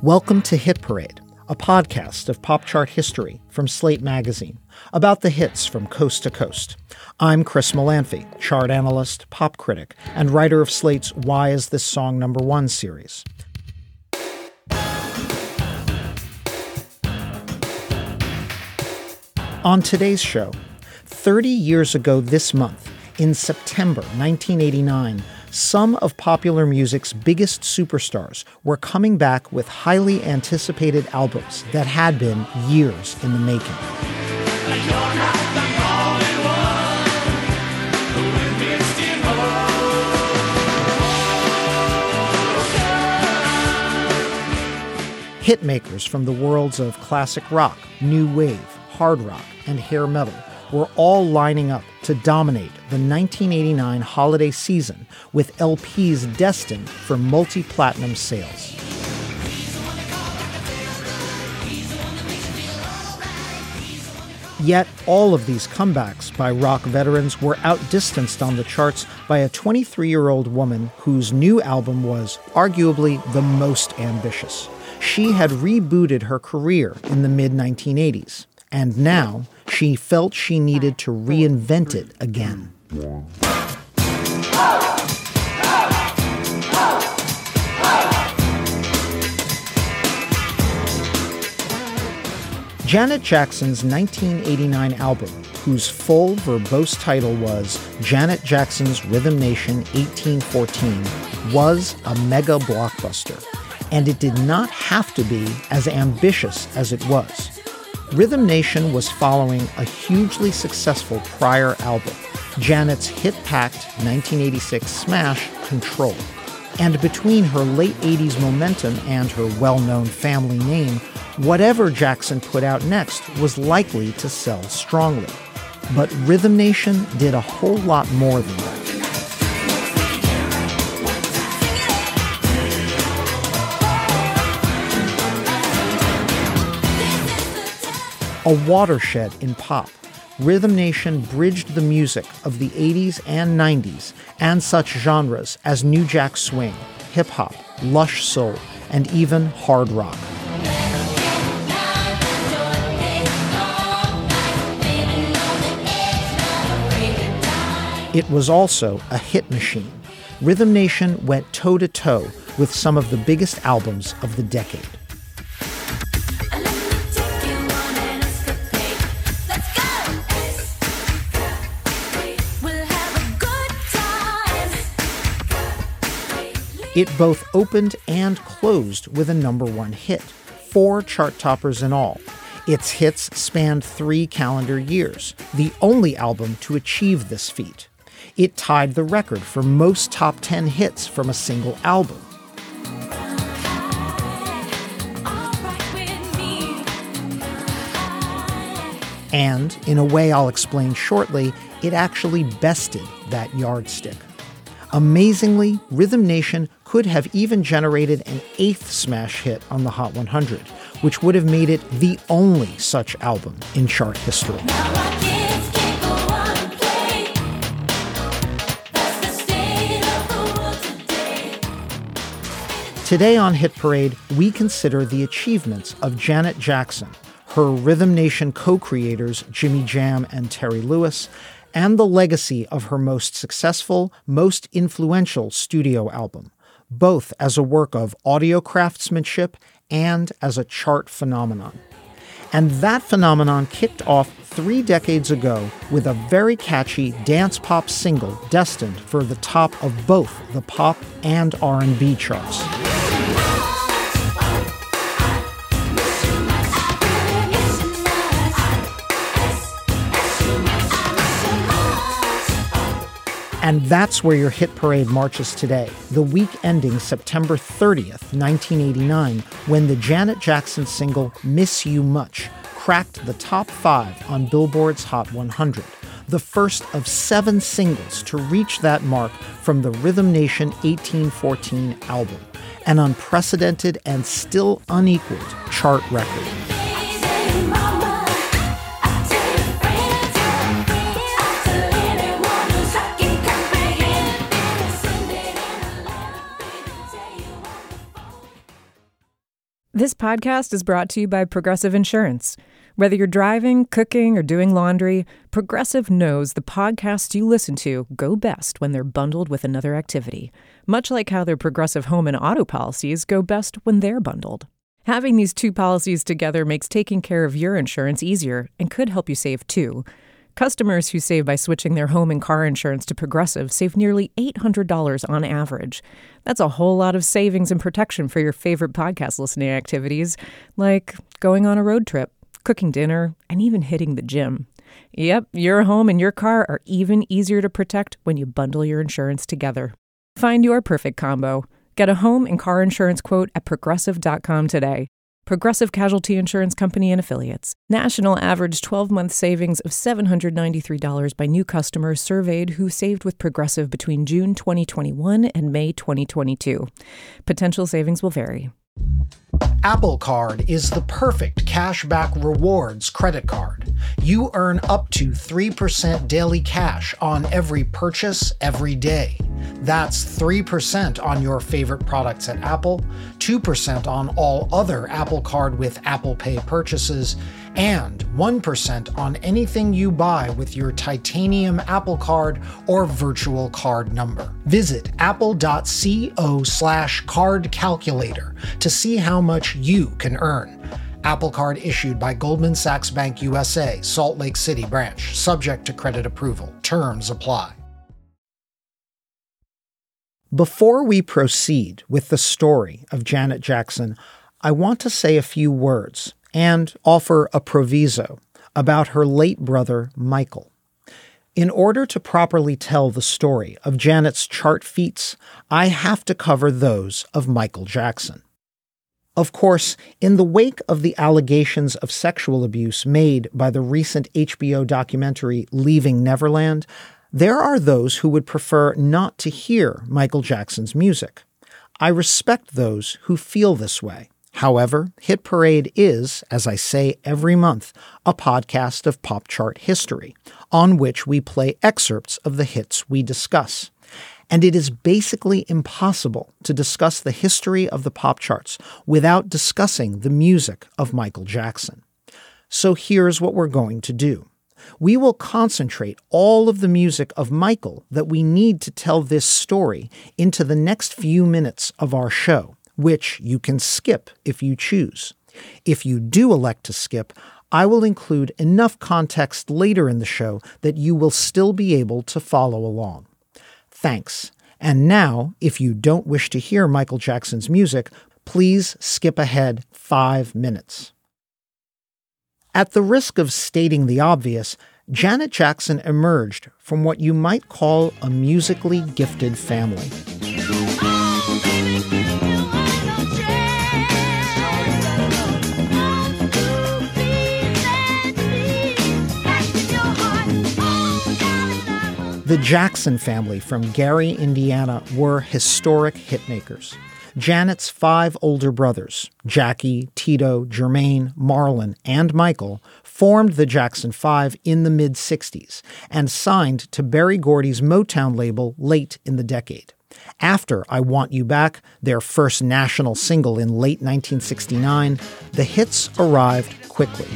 Welcome to Hit Parade, a podcast of pop chart history from Slate Magazine, about the hits from coast to coast. I'm Chris Molanphy, chart analyst, pop critic, and writer of Slate's Why Is This Song Number One series. On today's show, 30 years ago this month, in September 1989, some of popular music's biggest superstars were coming back with highly anticipated albums that had been years in the making. Hitmakers from the worlds of classic rock, new wave, hard rock, and hair metal were all lining up to dominate the 1989 holiday season with LPs destined for multi-platinum sales. Yet all of these comebacks by rock veterans were outdistanced on the charts by a 23-year-old woman whose new album was arguably the most ambitious. She had rebooted her career in the mid-1980s, and now she felt she needed to reinvent it again. Janet Jackson's 1989 album, whose full verbose title was Janet Jackson's Rhythm Nation 1814, was a mega blockbuster, and it did not have to be as ambitious as it was. Rhythm Nation was following a hugely successful prior album, Janet's hit-packed 1986 smash, Control. And between her late 80s momentum and her well-known family name, whatever Jackson put out next was likely to sell strongly. But Rhythm Nation did a whole lot more than that. A watershed in pop, Rhythm Nation bridged the music of the 80s and 90s and such genres as New Jack Swing, hip-hop, lush soul, and even hard rock. It was also a hit machine. Rhythm Nation went toe-to-toe with some of the biggest albums of the decade. It both opened and closed with a number one hit, 4 chart toppers in all. Its hits spanned 3 calendar years, the only album to achieve this feat. It tied the record for most top 10 hits from a single album. And, in a way I'll explain shortly, it actually bested that yardstick. Amazingly, Rhythm Nation could have even generated an 8th smash hit on the Hot 100, which would have made it the only such album in chart history. Today on Hit Parade, we consider the achievements of Janet Jackson, her Rhythm Nation co-creators Jimmy Jam and Terry Lewis, and the legacy of her most successful, most influential studio album, both as a work of audio craftsmanship and as a chart phenomenon. And that phenomenon kicked off 3 decades ago with a very catchy dance pop single destined for the top of both the pop and R&B charts. And that's where your Hit Parade marches today, the week ending September 30th, 1989, when the Janet Jackson single Miss You Much cracked the top 5 on Billboard's Hot 100, the first of 7 singles to reach that mark from the Rhythm Nation 1814 album, an unprecedented and still unequaled chart record. This This podcast is brought to you by Progressive Insurance. Whether you're driving, cooking, or doing laundry, Progressive knows the podcasts you listen to go best when they're bundled with another activity, much like how their Progressive home and auto policies go best when they're bundled. Having these two policies together makes taking care of your insurance easier and could help you save too. Customers who save by switching their home and car insurance to Progressive save nearly $800 on average. That's a whole lot of savings and protection for your favorite podcast listening activities, like going on a road trip, cooking dinner, and even hitting the gym. Yep, your home and your car are even easier to protect when you bundle your insurance together. Find your perfect combo. Get a home and car insurance quote at Progressive.com today. Progressive Casualty Insurance Company and Affiliates. National average 12-month savings of $793 by new customers surveyed who saved with Progressive between June 2021 and May 2022. Potential savings will vary. Apple Card is the perfect cashback rewards credit card. You earn up to 3% daily cash on every purchase every day. That's 3% on your favorite products at Apple, 2% on all other Apple Card with Apple Pay purchases, and 1% on anything you buy with your titanium Apple Card or virtual card number. Visit apple.co/card calculator to see how much you can earn. Apple Card issued by Goldman Sachs Bank USA, Salt Lake City branch, subject to credit approval. Terms apply. Before we proceed with the story of Janet Jackson, I want to say a few words and offer a proviso about her late brother, Michael. In order to properly tell the story of Janet's chart feats, I have to cover those of Michael Jackson. Of course, in the wake of the allegations of sexual abuse made by the recent HBO documentary Leaving Neverland, there are those who would prefer not to hear Michael Jackson's music. I respect those who feel this way. However, Hit Parade is, as I say every month, a podcast of pop chart history, on which we play excerpts of the hits we discuss. And it is basically impossible to discuss the history of the pop charts without discussing the music of Michael Jackson. So here's what we're going to do. We will concentrate all of the music of Michael that we need to tell this story into the next few minutes of our show, which you can skip if you choose. If you do elect to skip, I will include enough context later in the show that you will still be able to follow along. Thanks. And now, if you don't wish to hear Michael Jackson's music, please skip ahead 5 minutes. At the risk of stating the obvious, Janet Jackson emerged from what you might call a musically gifted family. The Jackson family from Gary, Indiana, were historic hitmakers. Janet's 5 older brothers, Jackie, Tito, Jermaine, Marlon, and Michael, formed the Jackson 5 in the mid-'60s and signed to Berry Gordy's Motown label late in the decade. After I Want You Back, their first national single in late 1969, the hits arrived quickly.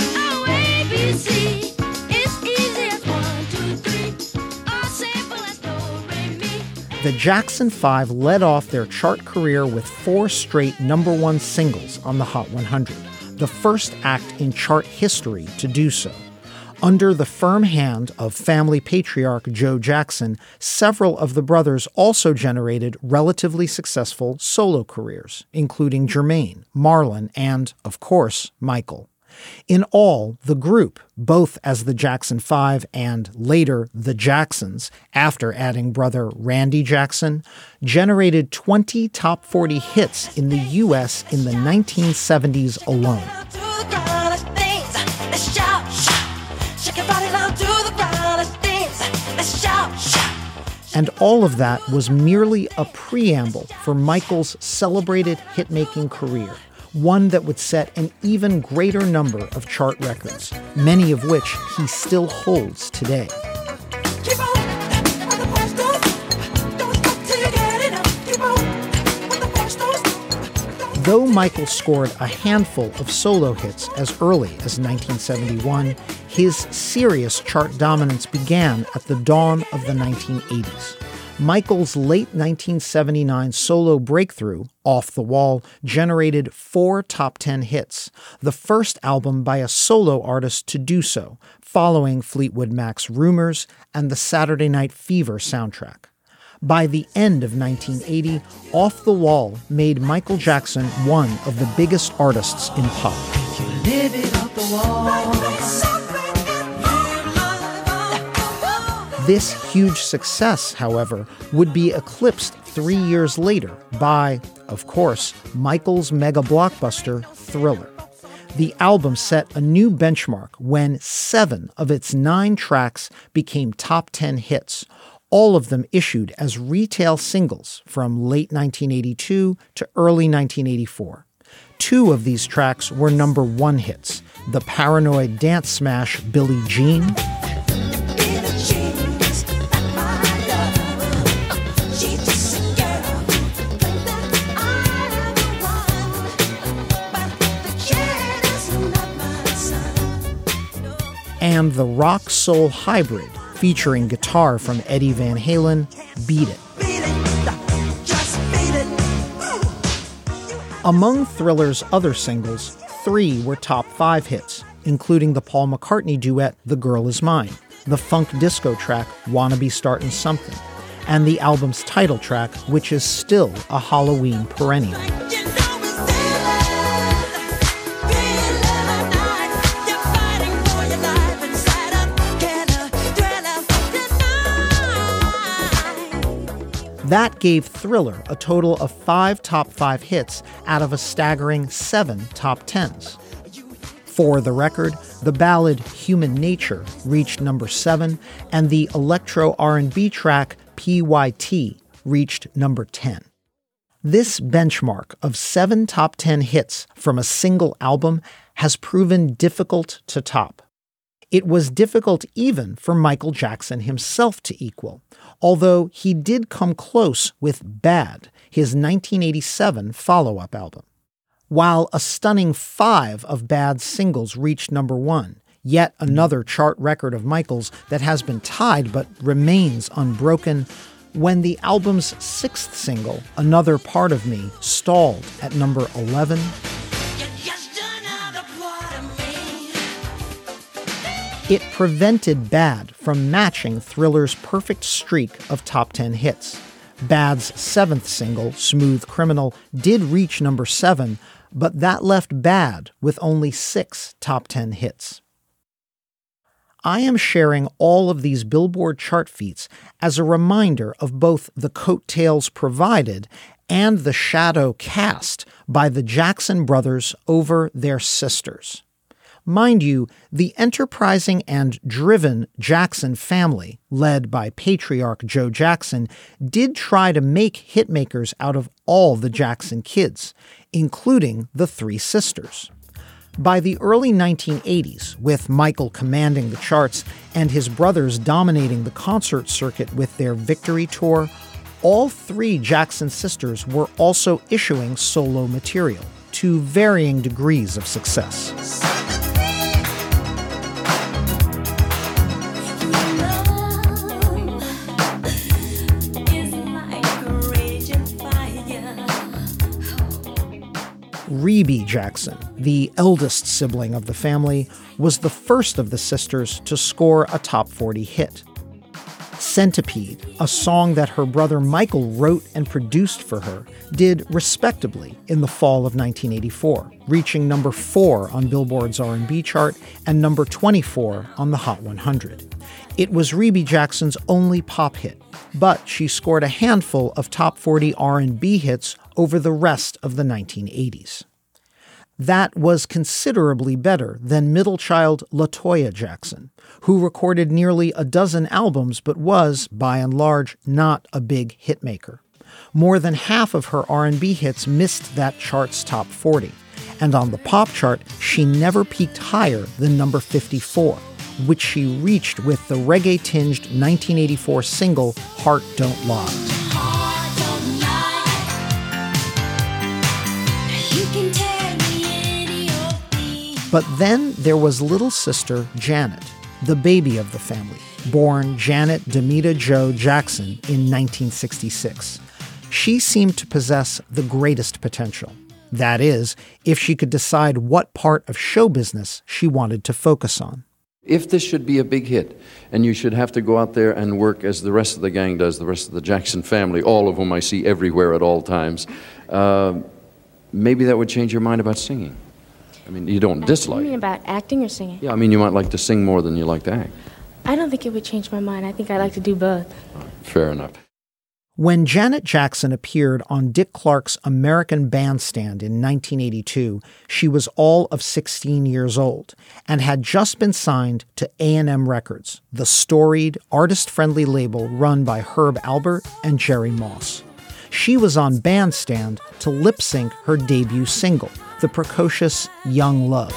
The Jackson 5 led off their chart career with 4 straight #1 singles on the Hot 100, the first act in chart history to do so. Under the firm hand of family patriarch Joe Jackson, several of the brothers also generated relatively successful solo careers, including Jermaine, Marlon, and, of course, Michael. In all, the group, both as the Jackson 5 and later the Jacksons, after adding brother Randy Jackson, generated 20 top 40 hits in the U.S. in the 1970s alone. And all of that was merely a preamble for Michael's celebrated hit-making career, one that would set an even greater number of chart records, many of which he still holds today. Though Michael scored a handful of solo hits as early as 1971, his serious chart dominance began at the dawn of the 1980s. Michael's late 1979 solo breakthrough, Off the Wall, generated 4 top 10 hits, the first album by a solo artist to do so, following Fleetwood Mac's Rumors and the Saturday Night Fever soundtrack. By the end of 1980, Off the Wall made Michael Jackson one of the biggest artists in pop. This huge success, however, would be eclipsed 3 years later by, of course, Michael's mega blockbuster Thriller. The album set a new benchmark when 7 of its 9 tracks became top 10 hits, all of them issued as retail singles from late 1982 to early 1984. 2 of these tracks were number 1 hits, the Paranoid dance smash Billie Jean and the rock soul hybrid featuring guitar from Eddie Van Halen, Beat It. Among Thriller's other singles, 3 were top 5 hits, including the Paul McCartney duet The Girl Is Mine, the funk disco track Wanna Be Startin' Something, and the album's title track, which is still a Halloween perennial. That gave Thriller a total of 5 top 5 hits out of a staggering 7 top 10s. For the record, the ballad Human Nature reached number 7, and the electro R&B track PYT reached number 10. This benchmark of 7 top 10 hits from a single album has proven difficult to top. It was difficult even for Michael Jackson himself to equal, although he did come close with Bad, his 1987 follow-up album. While a stunning 5 of Bad's singles reached number 1, yet another chart record of Michael's that has been tied but remains unbroken, when the album's 6th single, Another Part of Me, stalled at number 11, it prevented Bad from matching Thriller's perfect streak of top 10 hits. Bad's 7th single, Smooth Criminal, did reach number 7, but that left Bad with only 6 top 10 hits. I am sharing all of these Billboard chart feats as a reminder of both the coattails provided and the shadow cast by the Jackson brothers over their sisters. Mind you, the enterprising and driven Jackson family, led by patriarch Joe Jackson, did try to make hitmakers out of all the Jackson kids, including the 3 sisters. By the early 1980s, with Michael commanding the charts and his brothers dominating the concert circuit with their Victory Tour, all 3 Jackson sisters were also issuing solo material to varying degrees of success. Rebe Jackson, the eldest sibling of the family, was the first of the sisters to score a top 40 hit. Centipede, a song that her brother Michael wrote and produced for her, did respectably in the fall of 1984, reaching number 4 on Billboard's R&B chart and number 24 on the Hot 100. It was Rebe Jackson's only pop hit, but she scored a handful of top 40 R&B hits over the rest of the 1980s. That was considerably better than middle child LaToya Jackson, who recorded nearly a dozen albums but was, by and large, not a big hitmaker. More than half of her R&B hits missed that chart's top 40, and on the pop chart, she never peaked higher than number 54, which she reached with the reggae-tinged 1984 single Heart Don't Lie. But then there was little sister Janet, the baby of the family, born Janet Demita Jo Jackson in 1966. She seemed to possess the greatest potential. That is, if she could decide what part of show business she wanted to focus on. If this should be a big hit, and you should have to go out there and work as the rest of the gang does, the rest of the Jackson family, all of whom I see everywhere at all times, maybe that would change your mind about singing. I mean, you don't dislike. You mean about acting or singing? Yeah, I mean, you might like to sing more than you like to act. I don't think it would change my mind. I think I like to do both. Fair enough. When Janet Jackson appeared on Dick Clark's American Bandstand in 1982, she was all of 16 years old and had just been signed to A&M Records, the storied, artist-friendly label run by Herb Alpert and Jerry Moss. She was on Bandstand to lip-sync her debut single, the precocious Young Love.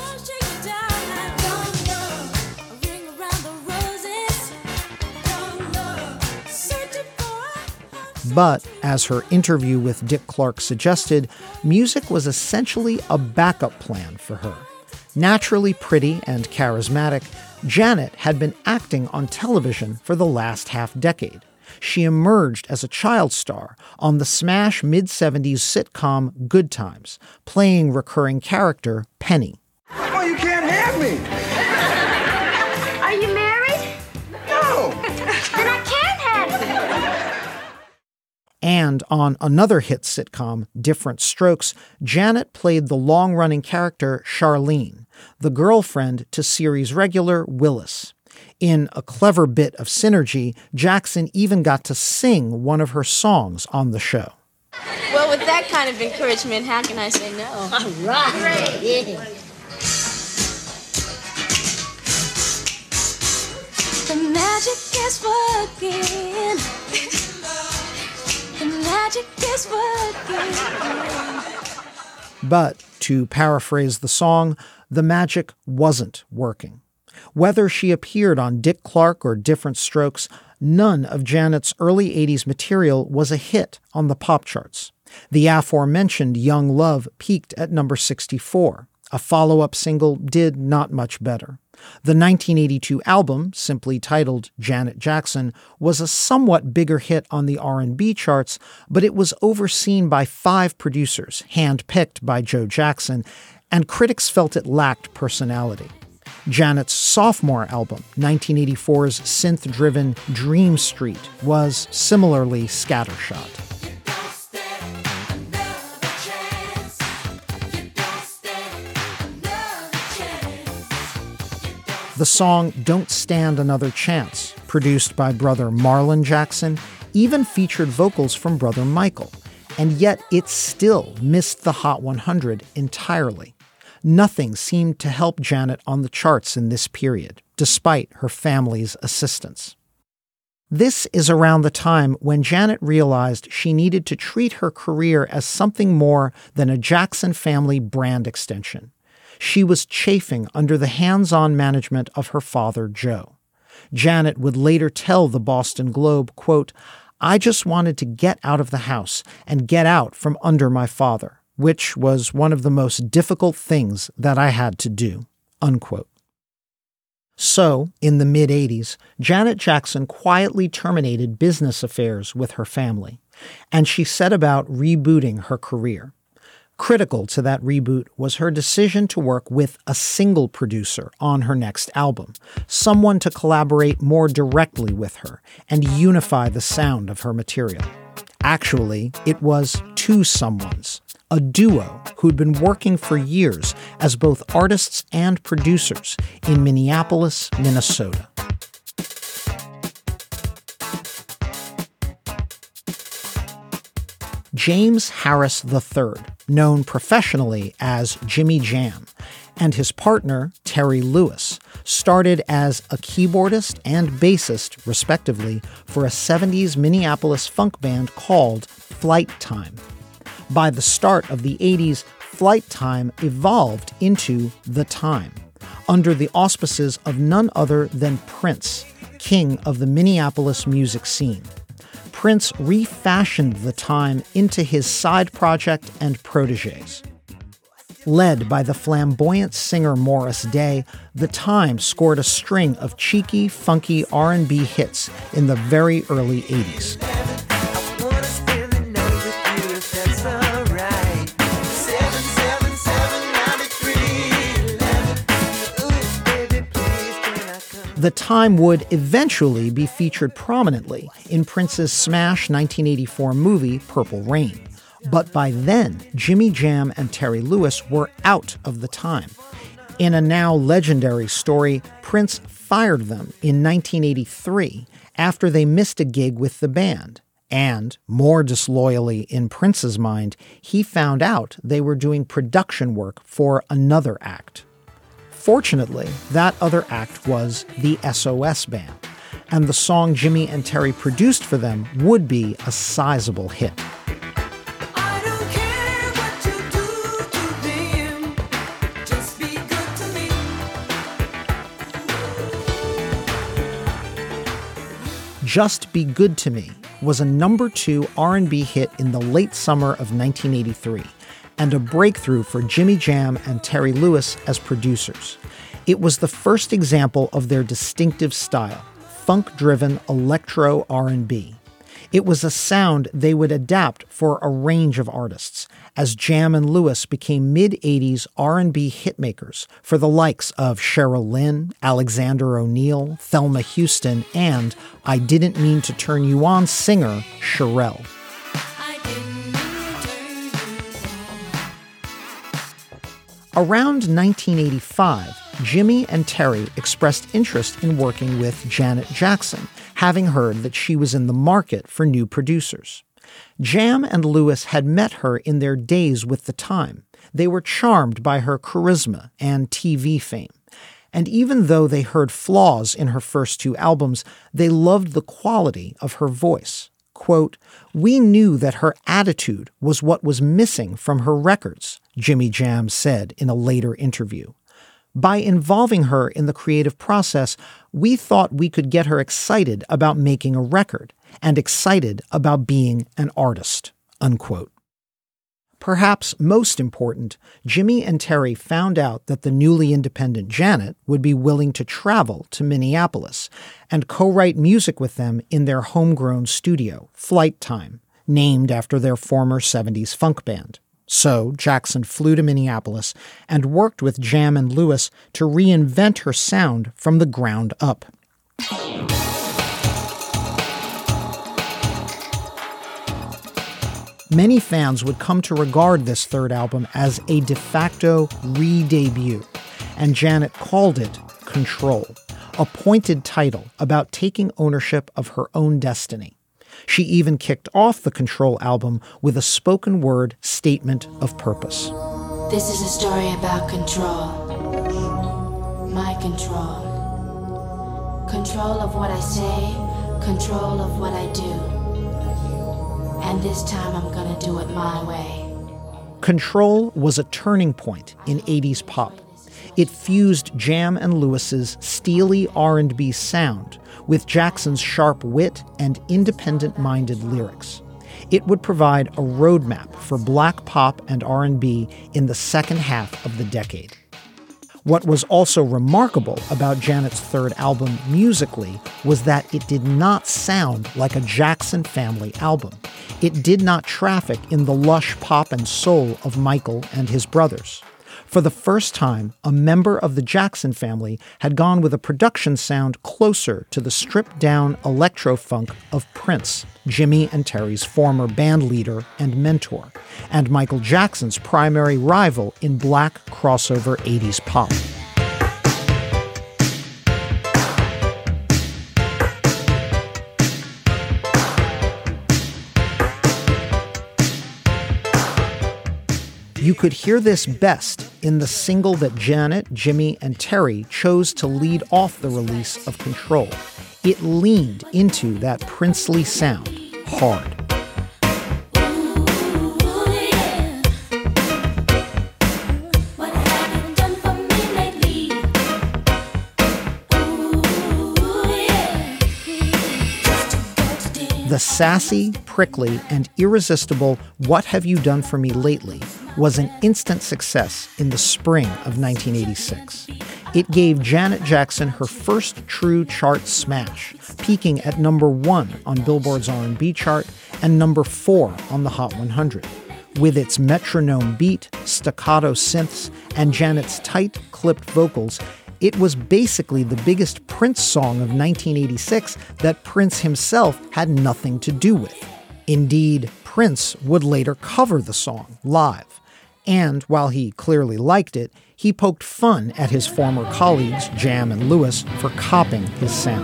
But, as her interview with Dick Clark suggested, music was essentially a backup plan for her. Naturally pretty and charismatic, Janet had been acting on television for the last half-decade. She emerged as a child star on the smash mid-70s sitcom Good Times, playing recurring character Penny. Oh, you can't have me! Are you married? No! Then I can't have you. And on another hit sitcom, Different Strokes, Janet played the long-running character Charlene, the girlfriend to series regular Willis. In a clever bit of synergy, Jackson even got to sing one of her songs on the show. Well, with that kind of encouragement, how can I say no? All right. Yeah. The magic is working. The magic is working. But, to paraphrase the song, the magic wasn't working. Whether she appeared on Dick Clark or Different Strokes, none of Janet's early 80s material was a hit on the pop charts. The aforementioned Young Love peaked at number 64. A follow-up single did not much better. The 1982 album, simply titled Janet Jackson, was a somewhat bigger hit on the R&B charts, but it was overseen by 5 producers, handpicked by Joe Jackson, and critics felt it lacked personality. Janet's sophomore album, 1984's synth-driven Dream Street, was similarly scattershot. The song Don't Stand Another Chance, produced by brother Marlon Jackson, even featured vocals from brother Michael, and yet it still missed the Hot 100 entirely. Nothing seemed to help Janet on the charts in this period, despite her family's assistance. This is around the time when Janet realized she needed to treat her career as something more than a Jackson family brand extension. She was chafing under the hands-on management of her father, Joe. Janet would later tell the Boston Globe, quote, "I just wanted to get out of the house and get out from under my father, which was one of the most difficult things that I had to do," unquote. So, in the mid-80s, Janet Jackson quietly terminated business affairs with her family, and she set about rebooting her career. Critical to that reboot was her decision to work with a single producer on her next album, someone to collaborate more directly with her and unify the sound of her material. Actually, it was 2 someones, a duo who'd been working for years as both artists and producers in Minneapolis, Minnesota. James Harris III, known professionally as Jimmy Jam, and his partner, Terry Lewis, started as a keyboardist and bassist, respectively, for a 70s Minneapolis funk band called Flight Time. By the start of the 80s, Flight Time evolved into The Time, under the auspices of none other than Prince, king of the Minneapolis music scene. Prince refashioned The Time into his side project and protégés. Led by the flamboyant singer Morris Day, The Time scored a string of cheeky, funky R&B hits in the very early 80s. The Time would eventually be featured prominently in Prince's smash 1984 movie Purple Rain. But by then, Jimmy Jam and Terry Lewis were out of The Time. In a now legendary story, Prince fired them in 1983 after they missed a gig with the band. And, more disloyally in Prince's mind, he found out they were doing production work for another act. Fortunately, that other act was the SOS Band, and the song Jimmy and Terry produced for them would be a sizable hit. Just Be Good to Me was a number 2 R&B hit in the late summer of 1983 and a breakthrough for Jimmy Jam and Terry Lewis as producers. It was the first example of their distinctive style, funk-driven electro R&B. It was a sound they would adapt for a range of artists, as Jam and Lewis became mid-80s R&B hitmakers for the likes of Cheryl Lynn, Alexander O'Neal, Thelma Houston, and I Didn't Mean to Turn You On singer Cherrelle. Around 1985, Jimmy and Terry expressed interest in working with Janet Jackson, having heard that she was in the market for new producers. Jam and Lewis had met her in their days with The Time. They were charmed by her charisma and TV fame. And even though they heard flaws in her first 2 albums, they loved the quality of her voice. Quote, "We knew that her attitude was what was missing from her records," Jimmy Jam said in a later interview. By involving her in the creative process, we thought we could get her excited about making a record and excited about being an artist, unquote. Perhaps most important, Jimmy and Terry found out that the newly independent Janet would be willing to travel to Minneapolis and co-write music with them in their homegrown studio, Flight Time, named after their former 70s funk band. So Jackson flew to Minneapolis and worked with Jam and Lewis to reinvent her sound from the ground up. Many fans would come to regard this third album as a de facto re-debut, and Janet called it Control, a pointed title about taking ownership of her own destiny. She even kicked off the Control album with a spoken word statement of purpose. This is a story about control. My control. Control of what I say, control of what I do. And this time I'm gonna do it my way. Control was a turning point in 80s pop. It fused Jam and Lewis's steely R&B sound with Jackson's sharp wit and independent-minded lyrics. It would provide a roadmap for Black pop and R&B in the second half of the decade. What was also remarkable about Janet's third album musically was that it did not sound like a Jackson family album. It did not traffic in the lush pop and soul of Michael and his brothers. For the first time, a member of the Jackson family had gone with a production sound closer to the stripped-down electro-funk of Prince, Jimmy and Terry's former band leader and mentor, and Michael Jackson's primary rival in Black crossover 80s pop. You could hear this best in the single that Janet, Jimmy, and Terry chose to lead off the release of Control. It leaned into that princely sound hard. The sassy, prickly, and irresistible What Have You Done For Me Lately was an instant success in the spring of 1986. It gave Janet Jackson her first true chart smash, peaking at #1 on Billboard's R&B chart and #4 on the Hot 100. With its metronome beat, staccato synths, and Janet's tight, clipped vocals, it was basically the biggest Prince song of 1986 that Prince himself had nothing to do with. Indeed, Prince would later cover the song live. And while he clearly liked it, he poked fun at his former colleagues, Jam and Lewis, for copying his sound.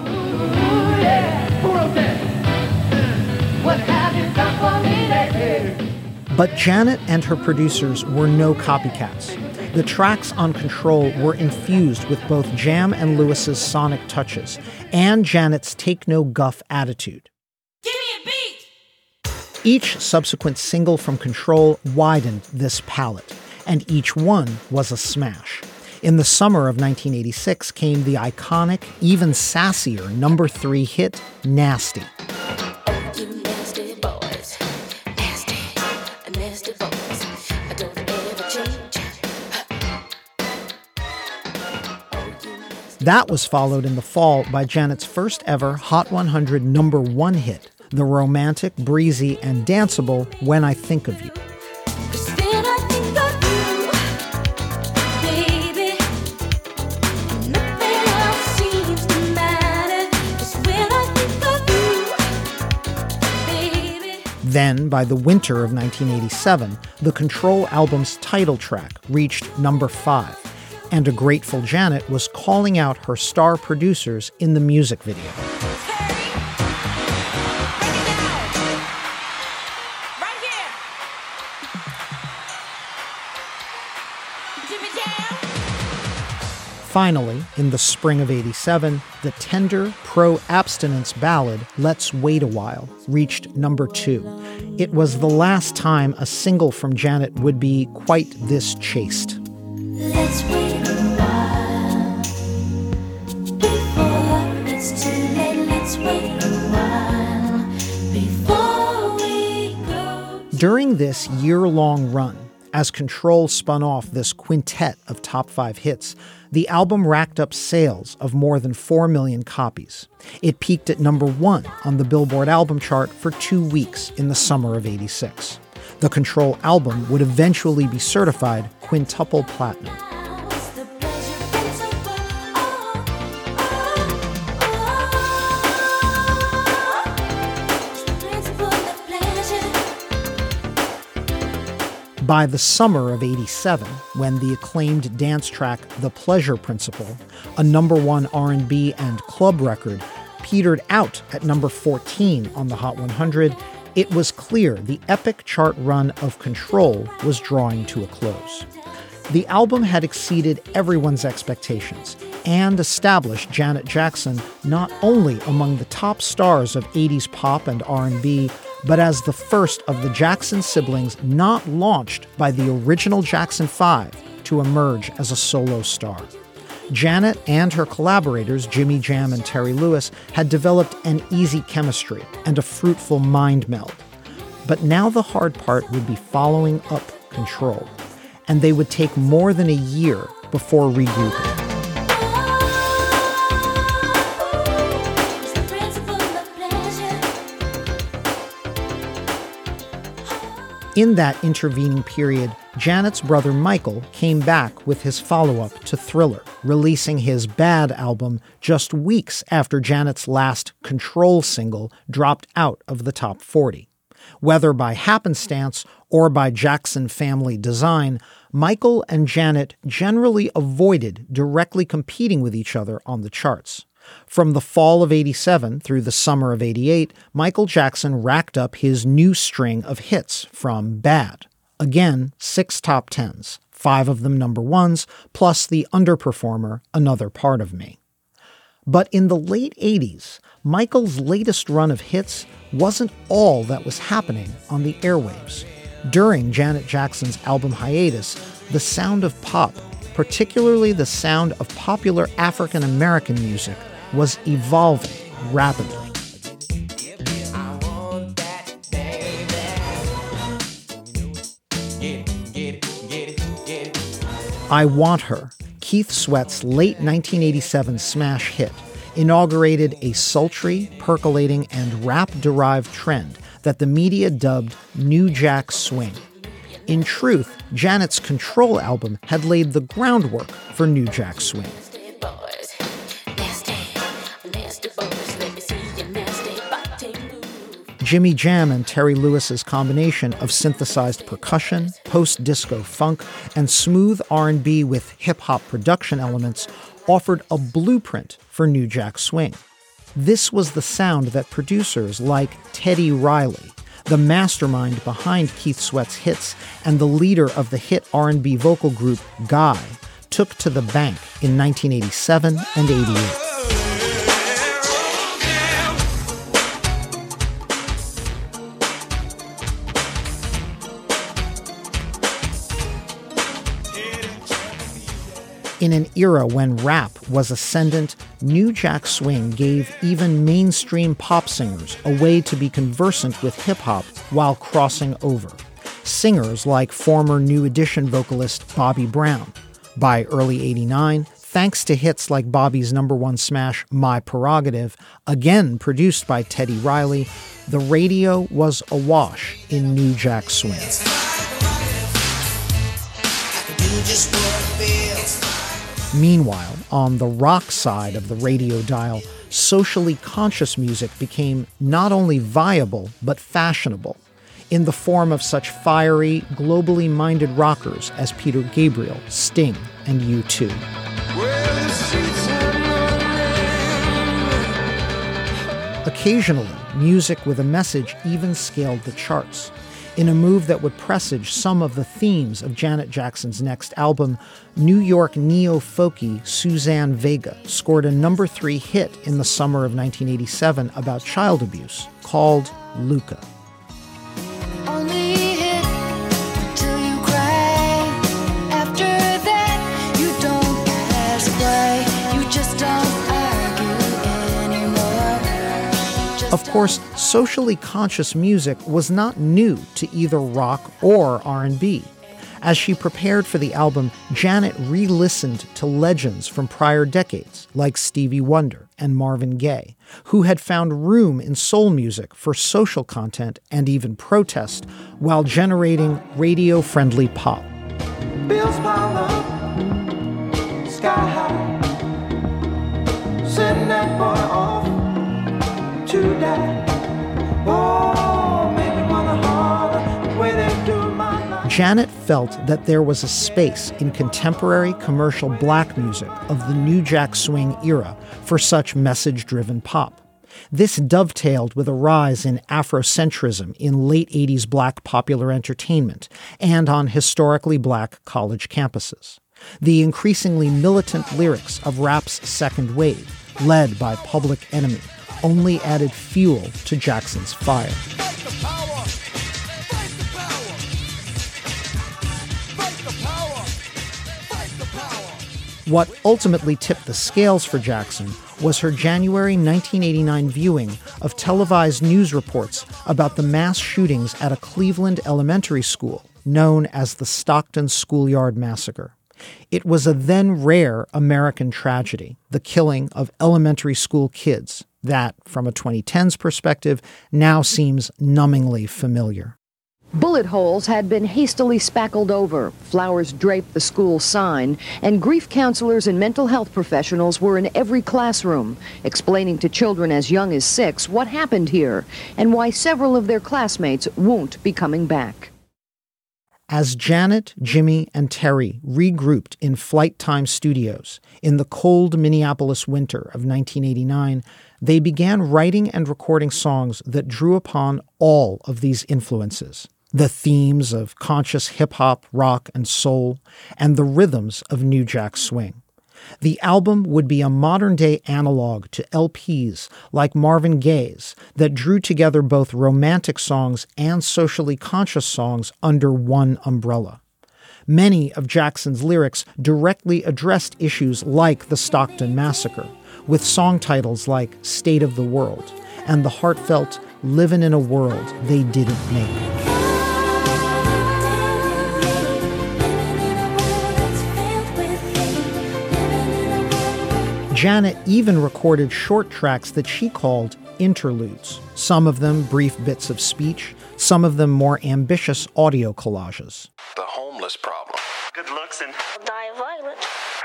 But Janet and her producers were no copycats. The tracks on Control were infused with both Jam and Lewis's sonic touches and Janet's take-no-guff attitude. Give me a beat! Each subsequent single from Control widened this palette, and each one was a smash. In the summer of 1986 came the iconic, even sassier #3 hit, Nasty. That was followed in the fall by Janet's first ever Hot 100 #1 hit, the romantic, breezy, and danceable When I Think of You. Then, by the winter of 1987, the Control album's title track reached #5. And a grateful Janet was calling out her star producers in the music video. Finally, in the spring of '87, the tender pro-abstinence ballad Let's Wait a While reached #2. It was the last time a single from Janet would be quite this chaste. Let's wait a while before it's too late. Let's wait a while before we go. During this year-long run, as Control spun off this quintet of top 5 hits, the album racked up sales of more than 4 million copies. It peaked at #1 on the Billboard album chart for 2 weeks in the summer of '86. The Control album would eventually be certified quintuple platinum. By the summer of '87, when the acclaimed dance track The Pleasure Principle, a #1 R&B and club record, petered out at #14 on the Hot 100, it was clear the epic chart run of Control was drawing to a close. The album had exceeded everyone's expectations and established Janet Jackson not only among the top stars of '80s pop and R&B, but as the first of the Jackson siblings not launched by the original Jackson 5 to emerge as a solo star. Janet and her collaborators, Jimmy Jam and Terry Lewis, had developed an easy chemistry and a fruitful mind meld. But now the hard part would be following up Control, and they would take more than a year before regrouping. In that intervening period, Janet's brother Michael came back with his follow-up to Thriller, releasing his Bad album just weeks after Janet's last Control single dropped out of the top 40. Whether by happenstance or by Jackson family design, Michael and Janet generally avoided directly competing with each other on the charts. From the fall of '87 through the summer of '88, Michael Jackson racked up his new string of hits from Bad. Again, 6 top 10s, 5 of them #1s, plus the underperformer Another Part of Me. But in the late '80s, Michael's latest run of hits wasn't all that was happening on the airwaves. During Janet Jackson's album hiatus, the sound of pop, particularly the sound of popular African American music, was evolving rapidly. I Want Her, Keith Sweat's late 1987 smash hit, inaugurated a sultry, percolating, and rap-derived trend that the media dubbed New Jack Swing. In truth, Janet's Control album had laid the groundwork for New Jack Swing. Jimmy Jam and Terry Lewis's combination of synthesized percussion, post-disco funk, and smooth R&B with hip-hop production elements offered a blueprint for New Jack Swing. This was the sound that producers like Teddy Riley, the mastermind behind Keith Sweat's hits and the leader of the hit R&B vocal group Guy, took to the bank in 1987 and 88. In an era when rap was ascendant, New Jack Swing gave even mainstream pop singers a way to be conversant with hip-hop while crossing over. Singers like former New Edition vocalist Bobby Brown. By early '89, thanks to hits like Bobby's #1 smash My Prerogative, again produced by Teddy Riley, the radio was awash in New Jack Swing. Meanwhile, on the rock side of the radio dial, socially conscious music became not only viable, but fashionable, in the form of such fiery, globally minded rockers as Peter Gabriel, Sting, and U2. Occasionally, music with a message even scaled the charts. In a move that would presage some of the themes of Janet Jackson's next album, New York neo-folky Suzanne Vega scored a #3 hit in the summer of 1987 about child abuse called Luca. Of course, socially conscious music was not new to either rock or R&B. As she prepared for the album, Janet re-listened to legends from prior decades, like Stevie Wonder and Marvin Gaye, who had found room in soul music for social content and even protest while generating radio-friendly pop. Bills pile up, sky high, setting that boy off. Janet felt that there was a space in contemporary commercial black music of the New Jack Swing era for such message-driven pop. This dovetailed with a rise in Afrocentrism in late 80s black popular entertainment and on historically black college campuses. The increasingly militant lyrics of rap's second wave, led by Public Enemy, only added fuel to Jackson's fire. What ultimately tipped the scales for Jackson was her January 1989 viewing of televised news reports about the mass shootings at a Cleveland elementary school known as the Stockton Schoolyard Massacre. It was a then rare American tragedy, the killing of elementary school kids, that, from a 2010s perspective, now seems numbingly familiar. Bullet holes had been hastily spackled over, flowers draped the school sign, and grief counselors and mental health professionals were in every classroom, explaining to children as young as 6 what happened here and why several of their classmates won't be coming back. As Janet, Jimmy, and Terry regrouped in Flight Time Studios in the cold Minneapolis winter of 1989, they began writing and recording songs that drew upon all of these influences, the themes of conscious hip-hop, rock, and soul, and the rhythms of New Jack Swing. The album would be a modern-day analog to LPs like Marvin Gaye's that drew together both romantic songs and socially conscious songs under one umbrella. Many of Jackson's lyrics directly addressed issues like the Stockton Massacre, with song titles like State of the World and the heartfelt Livin' in a World They Didn't Make. Janet even recorded short tracks that she called interludes, some of them brief bits of speech, some of them more ambitious audio collages. The homeless problem. Good looks and Die violent.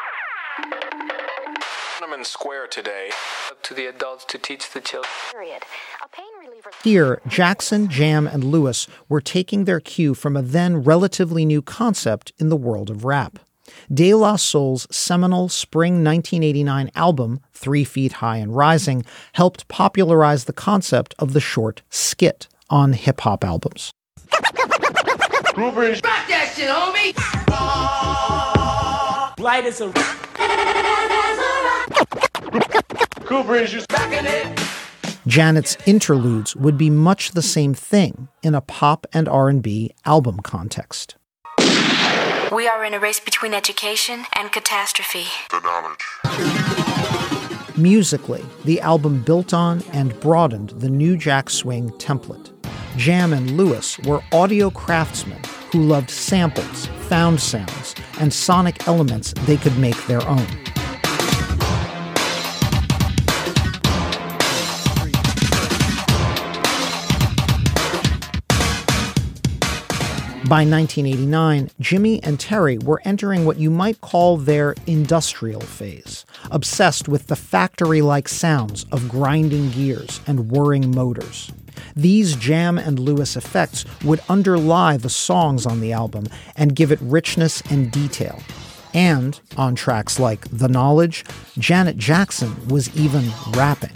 Tiananmen Square today. up to the adults to teach the children. Here, Jackson, Jam, and Lewis were taking their cue from a then relatively new concept in the world of rap. De La Soul's seminal spring 1989 album, 3 Feet High and Rising, helped popularize the concept of the short skit on hip-hop albums. Back that shit, homie! Light as a Cooper is just back in it. Janet's interludes would be much the same thing in a pop and R&B album context. We are in a race between education and catastrophe. The knowledge. Musically, the album built on and broadened the New Jack Swing template. Jam and Lewis were audio craftsmen who loved samples, found sounds, and sonic elements they could make their own. By 1989, Jimmy and Terry were entering what you might call their industrial phase, obsessed with the factory-like sounds of grinding gears and whirring motors. These Jam and Lewis effects would underlie the songs on the album and give it richness and detail. And on tracks like The Knowledge, Janet Jackson was even rapping.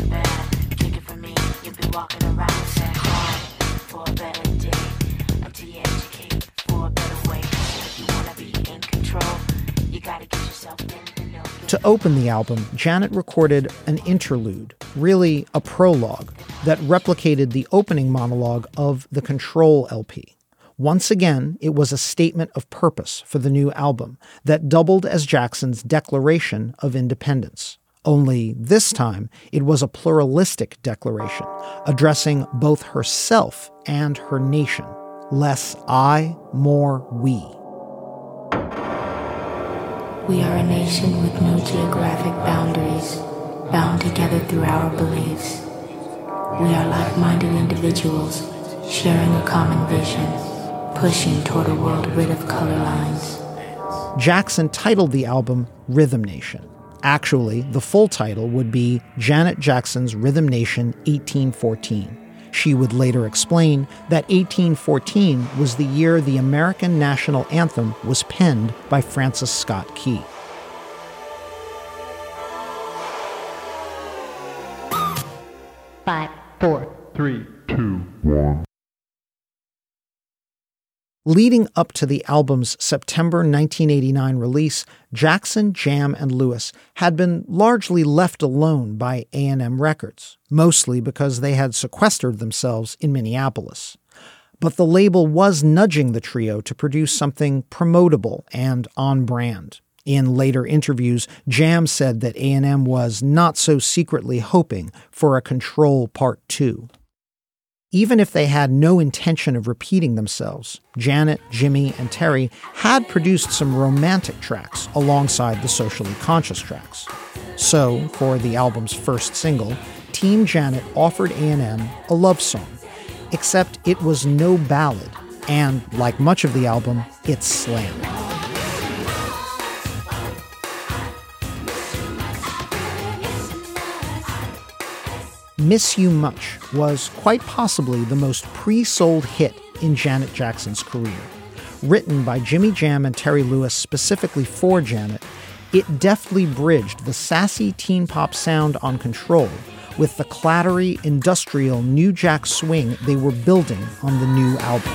To open the album, Janet recorded an interlude, really a prologue, that replicated the opening monologue of the Control LP. Once again, it was a statement of purpose for the new album that doubled as Jackson's declaration of independence. Only this time, it was a pluralistic declaration, addressing both herself and her nation. Less I, more we. We are a nation with no geographic boundaries, bound together through our beliefs. We are like-minded individuals, sharing a common vision, pushing toward a world rid of color lines. Jackson titled the album Rhythm Nation. Actually, the full title would be Janet Jackson's Rhythm Nation 1814. She would later explain that 1814 was the year the American national anthem was penned by Francis Scott Key. Five, four, 3, 2, 1. Leading up to the album's September 1989 release, Jackson, Jam, and Lewis had been largely left alone by A&M Records, mostly because they had sequestered themselves in Minneapolis. But the label was nudging the trio to produce something promotable and on-brand. In later interviews, Jam said that A&M was not so secretly hoping for a Control Part 2. Even if they had no intention of repeating themselves, Janet, Jimmy, and Terry had produced some romantic tracks alongside the socially conscious tracks. So, for the album's first single, Team Janet offered A&M a love song, except it was no ballad, and like much of the album, it slammed. Miss You Much was quite possibly the most pre-sold hit in Janet Jackson's career. Written by Jimmy Jam and Terry Lewis specifically for Janet, it deftly bridged the sassy teen pop sound on Control with the clattery industrial New Jack Swing they were building on the new album.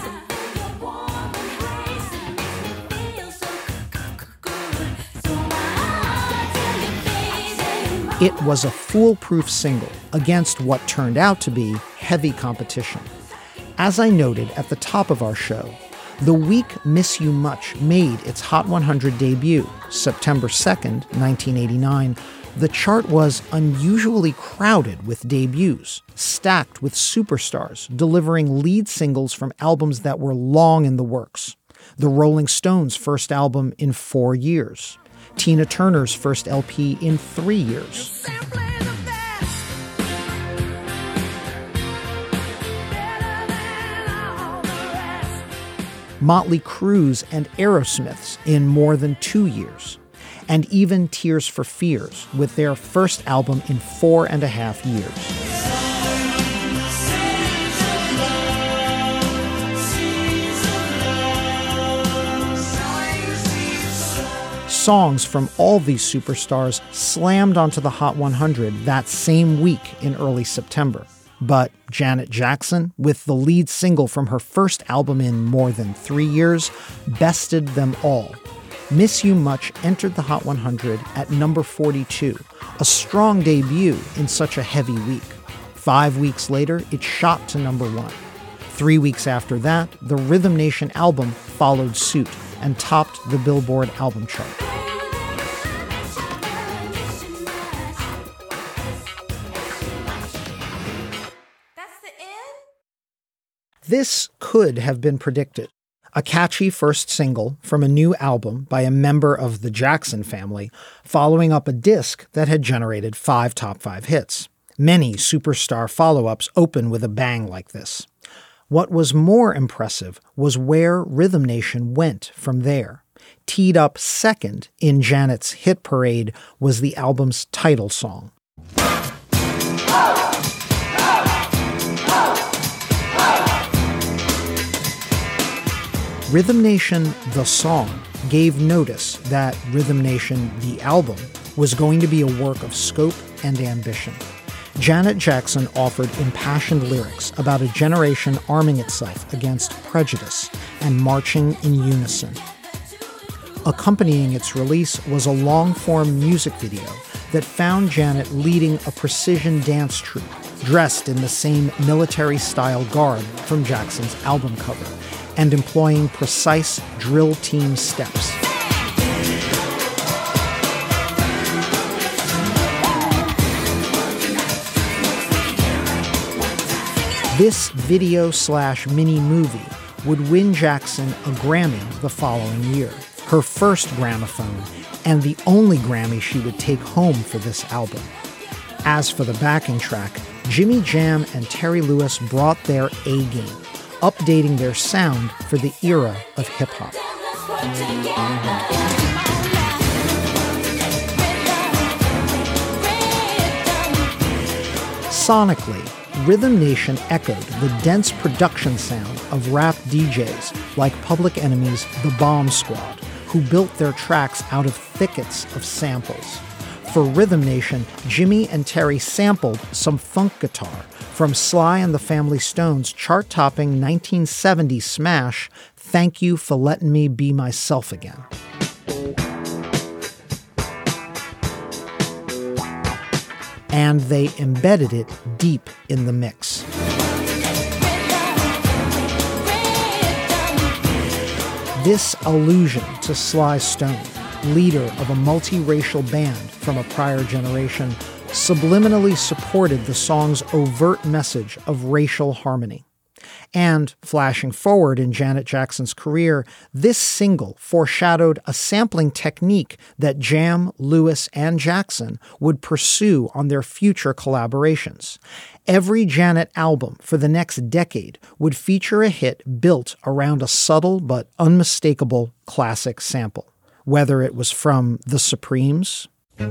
It was a foolproof single against what turned out to be heavy competition. As I noted at the top of our show, the week Miss You Much made its Hot 100 debut, September 2nd, 1989, the chart was unusually crowded with debuts, stacked with superstars delivering lead singles from albums that were long in the works. The Rolling Stones' first album in 4 years. Tina Turner's first LP in 3 years. Motley Crue's and Aerosmith's in more than 2 years. And even Tears for Fears with their first album in 4.5 years. Songs from all these superstars slammed onto the Hot 100 that same week in early September. But Janet Jackson, with the lead single from her first album in more than 3 years, bested them all. Miss You Much entered the Hot 100 at number 42, a strong debut in such a heavy week. 5 weeks later, it shot to number 1. 3 weeks after that, the Rhythm Nation album followed suit and topped the Billboard album chart. This could have been predicted. A catchy first single from a new album by a member of the Jackson family, following up a disc that had generated 5 top 5 hits. Many superstar follow-ups open with a bang like this. What was more impressive was where Rhythm Nation went from there. Teed up second in Janet's hit parade was the album's title song. Rhythm Nation, the song, gave notice that Rhythm Nation, the album, was going to be a work of scope and ambition. Janet Jackson offered impassioned lyrics about a generation arming itself against prejudice and marching in unison. Accompanying its release was a long-form music video that found Janet leading a precision dance troupe dressed in the same military-style garb from Jackson's album cover and employing precise drill team steps. This video/mini movie would win Jackson a Grammy the following year, her first gramophone, and the only Grammy she would take home for this album. As for the backing track, Jimmy Jam and Terry Lewis brought their A game, updating their sound for the era of hip-hop. Sonically, Rhythm Nation echoed the dense production sound of rap DJs like Public Enemy's The Bomb Squad, who built their tracks out of thickets of samples. For Rhythm Nation, Jimmy and Terry sampled some funk guitar from Sly and the Family Stone's chart-topping 1970 smash, Thank You for Letting Me Be Myself Again. And they embedded it deep in the mix. This allusion to Sly Stone, leader of a multiracial band from a prior generation, subliminally supported the song's overt message of racial harmony. And flashing forward in Janet Jackson's career, this single foreshadowed a sampling technique that Jam, Lewis, and Jackson would pursue on their future collaborations. Every Janet album for the next decade would feature a hit built around a subtle but unmistakable classic sample, whether it was from The Supremes,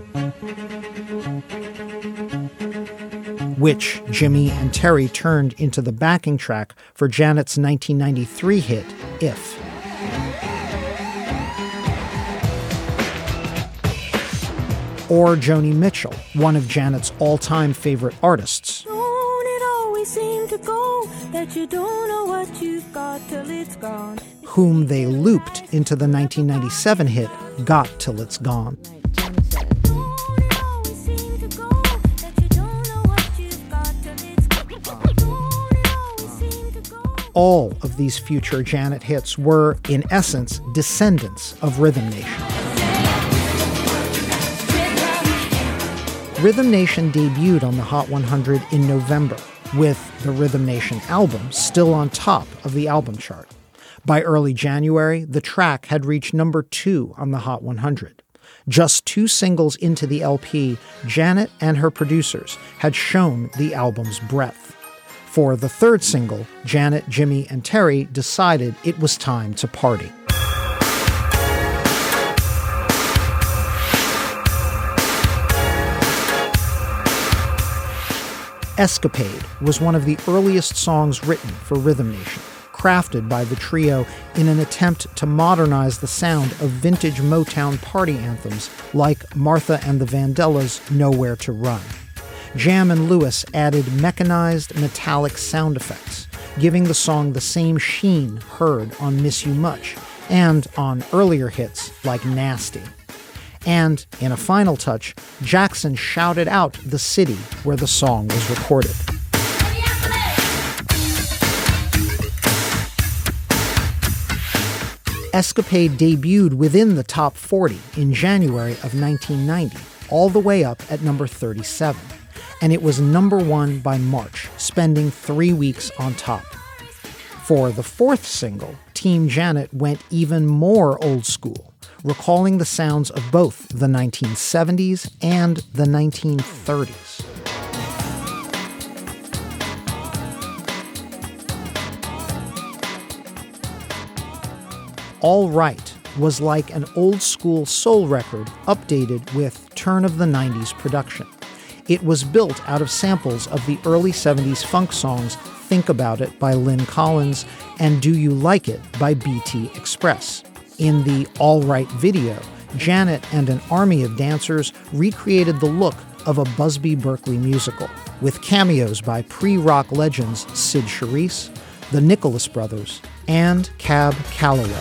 which Jimmy and Terry turned into the backing track for Janet's 1993 hit, If. Or Joni Mitchell, one of Janet's all-time favorite artists. Don't it always seem to go that you don't know what you've got till it's gone. Whom they looped into the 1997 hit, Got Till It's Gone. All of these future Janet hits were, in essence, descendants of Rhythm Nation. Rhythm Nation debuted on the Hot 100 in November, with the Rhythm Nation album still on top of the album chart. By early January, the track had reached number 2 on the Hot 100. Just 2 singles into the LP, Janet and her producers had shown the album's breadth. For the 3rd single, Janet, Jimmy, and Terry decided it was time to party. Escapade was one of the earliest songs written for Rhythm Nation, crafted by the trio in an attempt to modernize the sound of vintage Motown party anthems like Martha and the Vandellas' Nowhere to Run. Jam and Lewis added mechanized metallic sound effects, giving the song the same sheen heard on Miss You Much and on earlier hits like Nasty. And, in a final touch, Jackson shouted out the city where the song was recorded. Escapade debuted within the top 40 in January of 1990, all the way up at number 37. And it was number 1 by March, spending 3 weeks on top. For the 4th single, Team Janet went even more old school, recalling the sounds of both the 1970s and the 1930s. All Right was like an old school soul record updated with turn of the 90s production. It was built out of samples of the early 70s funk songs Think About It by Lynn Collins and Do You Like It by BT Express. In the All Right video, Janet and an army of dancers recreated the look of a Busby Berkeley musical, with cameos by pre-rock legends Sid Charisse, the Nicholas Brothers, and Cab Calloway.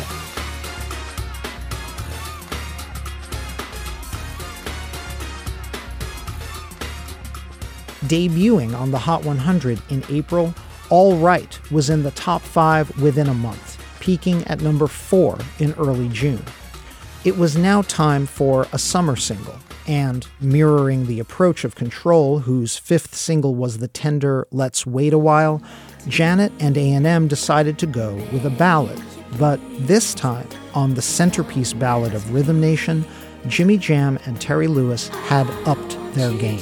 Debuting on the Hot 100 in April, All Right was in the top 5 within a month, peaking at number 4 in early June. It was now time for a summer single, and mirroring the approach of Control, whose 5th single was the tender Let's Wait a While, Janet and A&M decided to go with a ballad. But this time, on the centerpiece ballad of Rhythm Nation, Jimmy Jam and Terry Lewis had upped their game.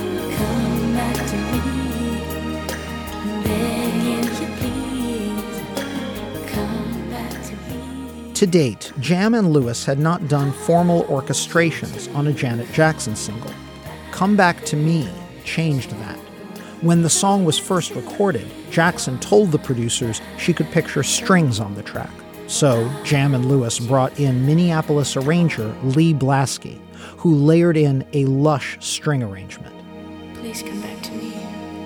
To date, Jam and Lewis had not done formal orchestrations on a Janet Jackson single. Come Back to Me changed that. When the song was first recorded, Jackson told the producers she could picture strings on the track. So Jam and Lewis brought in Minneapolis arranger Lee Blasky, who layered in a lush string arrangement. Please come back to me.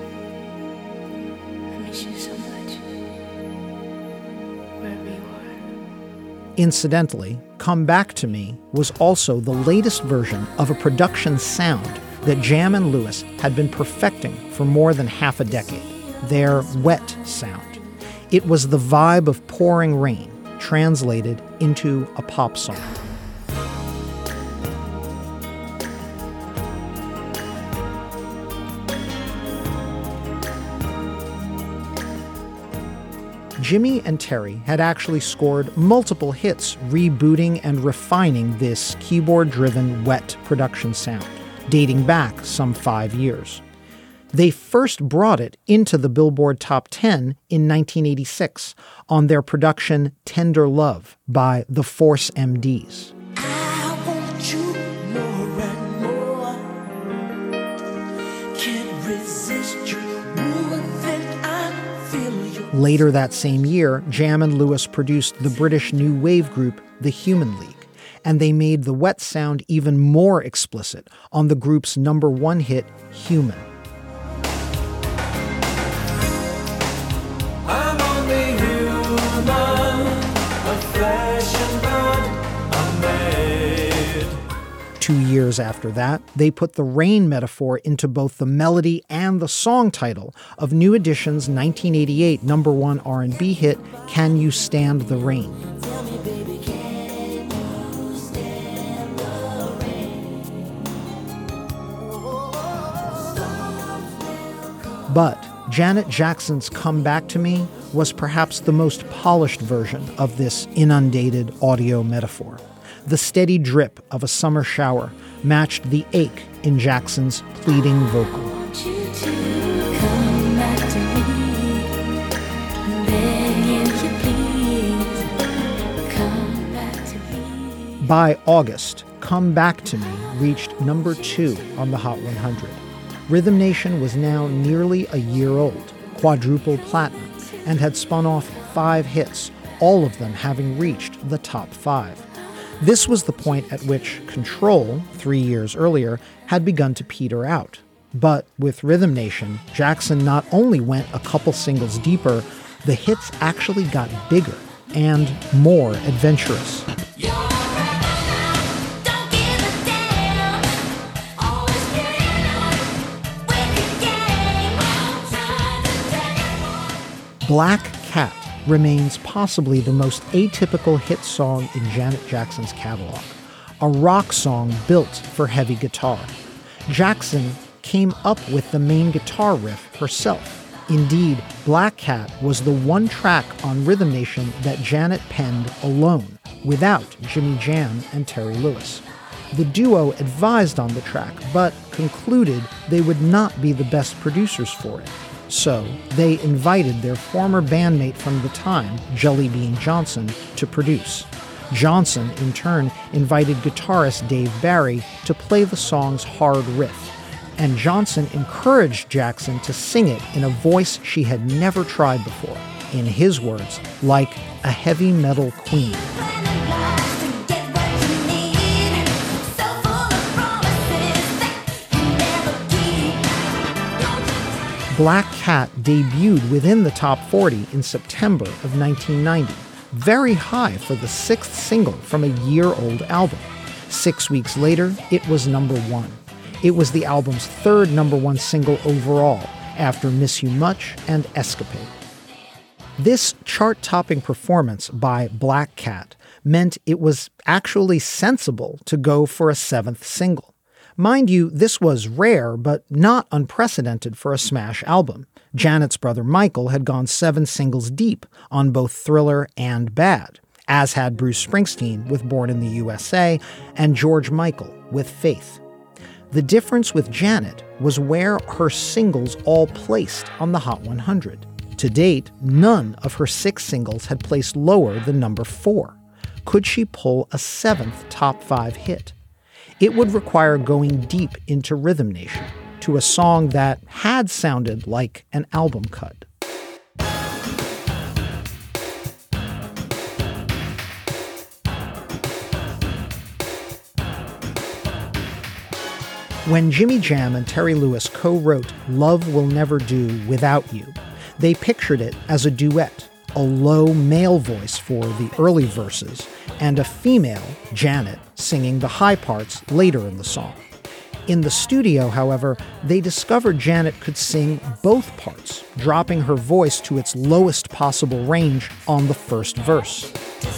I miss you so much. Wherever you are. Incidentally, Come Back to Me was also the latest version of a production sound that Jam and Lewis had been perfecting for more than half a decade, their wet sound. It was the vibe of pouring rain translated into a pop song. Jimmy and Terry had actually scored multiple hits rebooting and refining this keyboard-driven wet production sound, dating back some 5 years. They first brought it into the Billboard Top 10 in 1986 on their production Tender Love by the Force MDs. I want you more and more. Can't resist you more than I feel you. Later that same year, Jam and Lewis produced the British new wave group The Human League, and they made the wet sound even more explicit on the group's #1 hit, Human. I'm only human, a flesh and blood, I'm made. 2 years after that, they put the rain metaphor into both the melody and the song title of New Edition's 1988 #1 R&B hit, Can You Stand the Rain? But Janet Jackson's Come Back to Me was perhaps the most polished version of this inundated audio metaphor. The steady drip of a summer shower matched the ache in Jackson's pleading vocal. By August, Come Back to Me reached number 2 on the Hot 100. Rhythm Nation was now nearly a year old, quadruple platinum, and had spun off 5 hits, all of them having reached the top 5. This was the point at which Control, 3 years earlier, had begun to peter out. But with Rhythm Nation, Jackson not only went a couple singles deeper, the hits actually got bigger and more adventurous. Black Cat remains possibly the most atypical hit song in Janet Jackson's catalog, a rock song built for heavy guitar. Jackson came up with the main guitar riff herself. Indeed, Black Cat was the one track on Rhythm Nation that Janet penned alone, without Jimmy Jam and Terry Lewis. The duo advised on the track, but concluded they would not be the best producers for it. So they invited their former bandmate from the time, Jelly Bean Johnson, to produce. Johnson, in turn, invited guitarist Dave Barry to play the song's hard riff. And Johnson encouraged Jackson to sing it in a voice she had never tried before. In his words, like a heavy metal queen. Black Cat debuted within the top 40 in September of 1990, very high for the 6th single from a year-old album. 6 weeks later, it was number 1. It was the album's 3rd number 1 single overall, after Miss You Much and Escapade. This chart-topping performance by Black Cat meant it was actually sensible to go for a 7th single. Mind you, this was rare, but not unprecedented for a smash album. Janet's brother Michael had gone 7 singles deep on both Thriller and Bad, as had Bruce Springsteen with Born in the USA and George Michael with Faith. The difference with Janet was where her singles all placed on the Hot 100. To date, none of her 6 singles had placed lower than number 4. Could she pull a 7th top 5 hit? It would require going deep into Rhythm Nation, to a song that had sounded like an album cut. When Jimmy Jam and Terry Lewis co-wrote Love Will Never Do Without You, they pictured it as a duet, a low male voice for the early verses, and a female, Janet, singing the high parts later in the song. In the studio, however, they discovered Janet could sing both parts, dropping her voice to its lowest possible range on the first verse.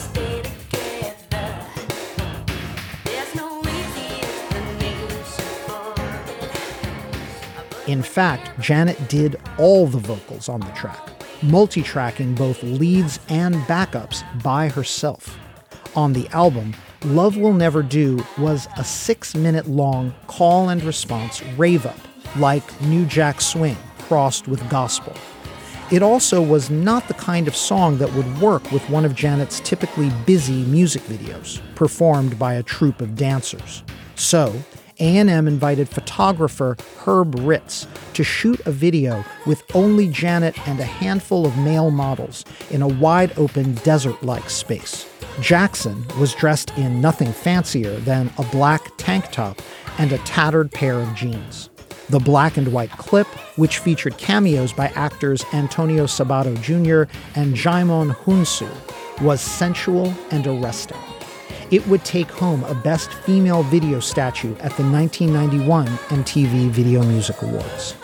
In fact, Janet did all the vocals on the track, multi-tracking both leads and backups by herself. On the album, Love Will Never Do was a 6-minute long call and response rave up, like New Jack Swing crossed with gospel. It also was not the kind of song that would work with one of Janet's typically busy music videos, performed by a troupe of dancers. So, A&M invited photographer Herb Ritz to shoot a video with only Janet and a handful of male models in a wide-open desert-like space. Jackson was dressed in nothing fancier than a black tank top and a tattered pair of jeans. The black and white clip, which featured cameos by actors Antonio Sabato Jr. and Jaimon Hunsu, was sensual and arresting. It would take home a Best Female Video statue at the 1991 MTV Video Music Awards.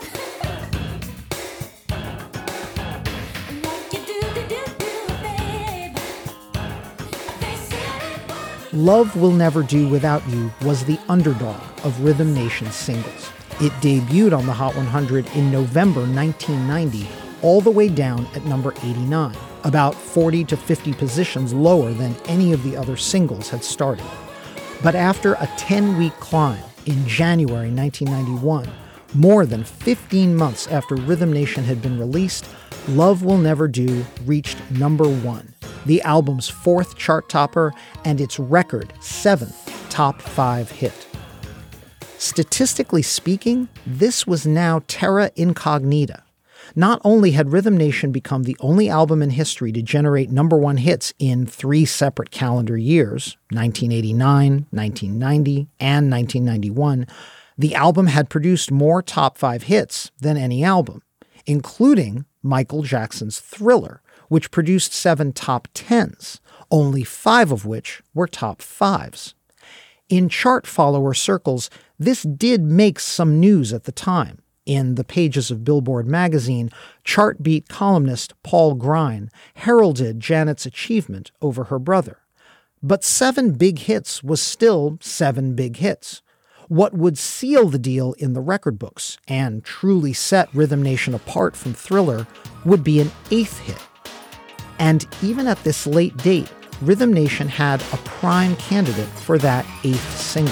Love Will Never Do Without You was the underdog of Rhythm Nation's singles. It debuted on the Hot 100 in November 1990, all the way down at number 89, about 40 to 50 positions lower than any of the other singles had started. But after a 10-week climb in January 1991, more than 15 months after Rhythm Nation had been released, Love Will Never Do reached #1, the album's 4th chart topper and its record 7th top 5 hit. Statistically speaking, this was now terra incognita. Not only had Rhythm Nation become the only album in history to generate #1 hits in 3 separate calendar years, 1989, 1990, and 1991, the album had produced more top 5 hits than any album, including Michael Jackson's Thriller, which produced 7 top 10s, only 5 of which were top 5s. In chart follower circles, this did make some news at the time. In the pages of Billboard magazine, Chartbeat columnist Paul Grein heralded Janet's achievement over her brother. But 7 big hits was still 7 big hits. What would seal the deal in the record books and truly set Rhythm Nation apart from Thriller would be an 8th hit. And even at this late date, Rhythm Nation had a prime candidate for that 8th single.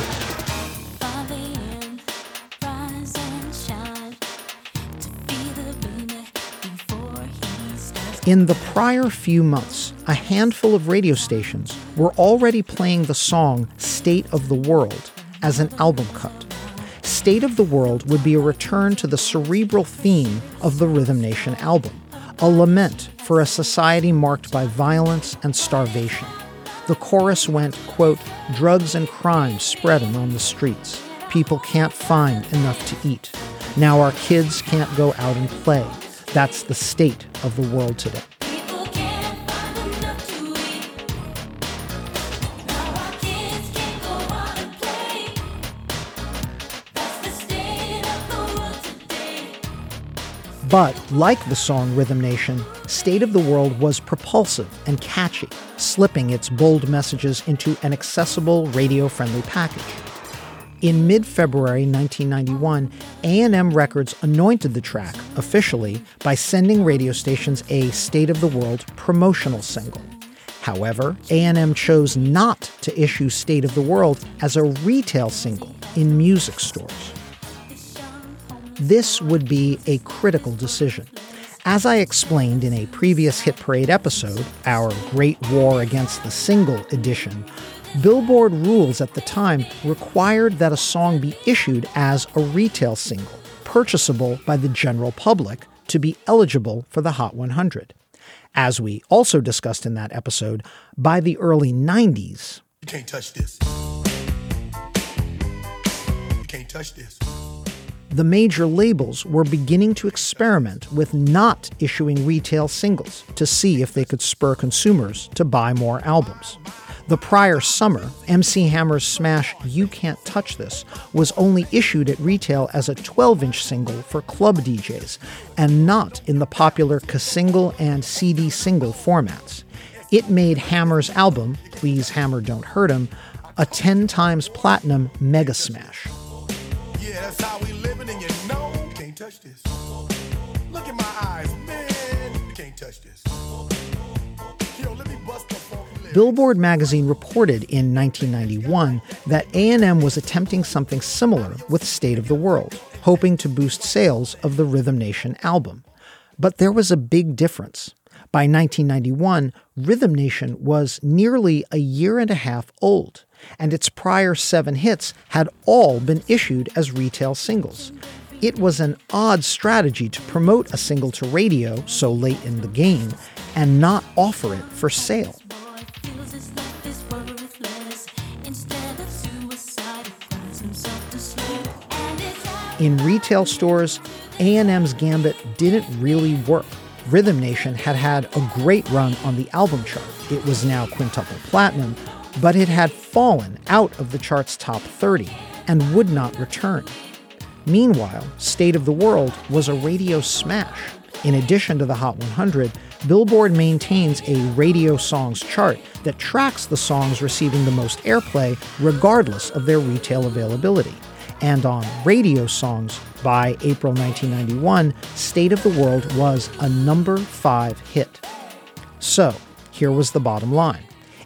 In the prior few months, a handful of radio stations were already playing the song State of the World as an album cut. State of the World would be a return to the cerebral theme of the Rhythm Nation album, a lament for a society marked by violence and starvation. The chorus went, quote, "Drugs and crime spreading on the streets. People can't find enough to eat. Now our kids can't go out and play. That's the state of the world today." But like the song Rhythm Nation, State of the World was propulsive and catchy, slipping its bold messages into an accessible, radio-friendly package. In mid-February 1991, A&M Records anointed the track officially by sending radio stations a State of the World promotional single. However, A&M chose not to issue State of the World as a retail single in music stores. This would be a critical decision. As I explained in a previous Hit Parade episode, our Great War Against the Single edition, Billboard rules at the time required that a song be issued as a retail single, purchasable by the general public to be eligible for the Hot 100. As we also discussed in that episode, by the early 90s, you can't touch this. You can't touch this. The major labels were beginning to experiment with not issuing retail singles to see if they could spur consumers to buy more albums. The prior summer, MC Hammer's smash You Can't Touch This was only issued at retail as a 12-inch single for club DJs and not in the popular K-single and CD single formats. It made Hammer's album, Please Hammer Don't Hurt Him, a 10 times platinum mega smash. Yeah, that's how we living, and you know you can't touch this. Look in my eyes, man, you can't touch this. Yo, let me bust the funky lyrics. Billboard magazine reported in 1991 that A&M was attempting something similar with State of the World, hoping to boost sales of the Rhythm Nation album. But there was a big difference. By 1991, Rhythm Nation was nearly a year and a half old, and its prior 7 hits had all been issued as retail singles. It was an odd strategy to promote a single to radio so late in the game and not offer it for sale. In retail stores, A&M's gambit didn't really work. Rhythm Nation had had a great run on the album chart. It was now quintuple platinum, but it had fallen out of the chart's top 30 and would not return. Meanwhile, State of the World was a radio smash. In addition to the Hot 100, Billboard maintains a radio songs chart that tracks the songs receiving the most airplay regardless of their retail availability. And on radio songs, by April 1991, State of the World was a number 5 hit. So, here was the bottom line.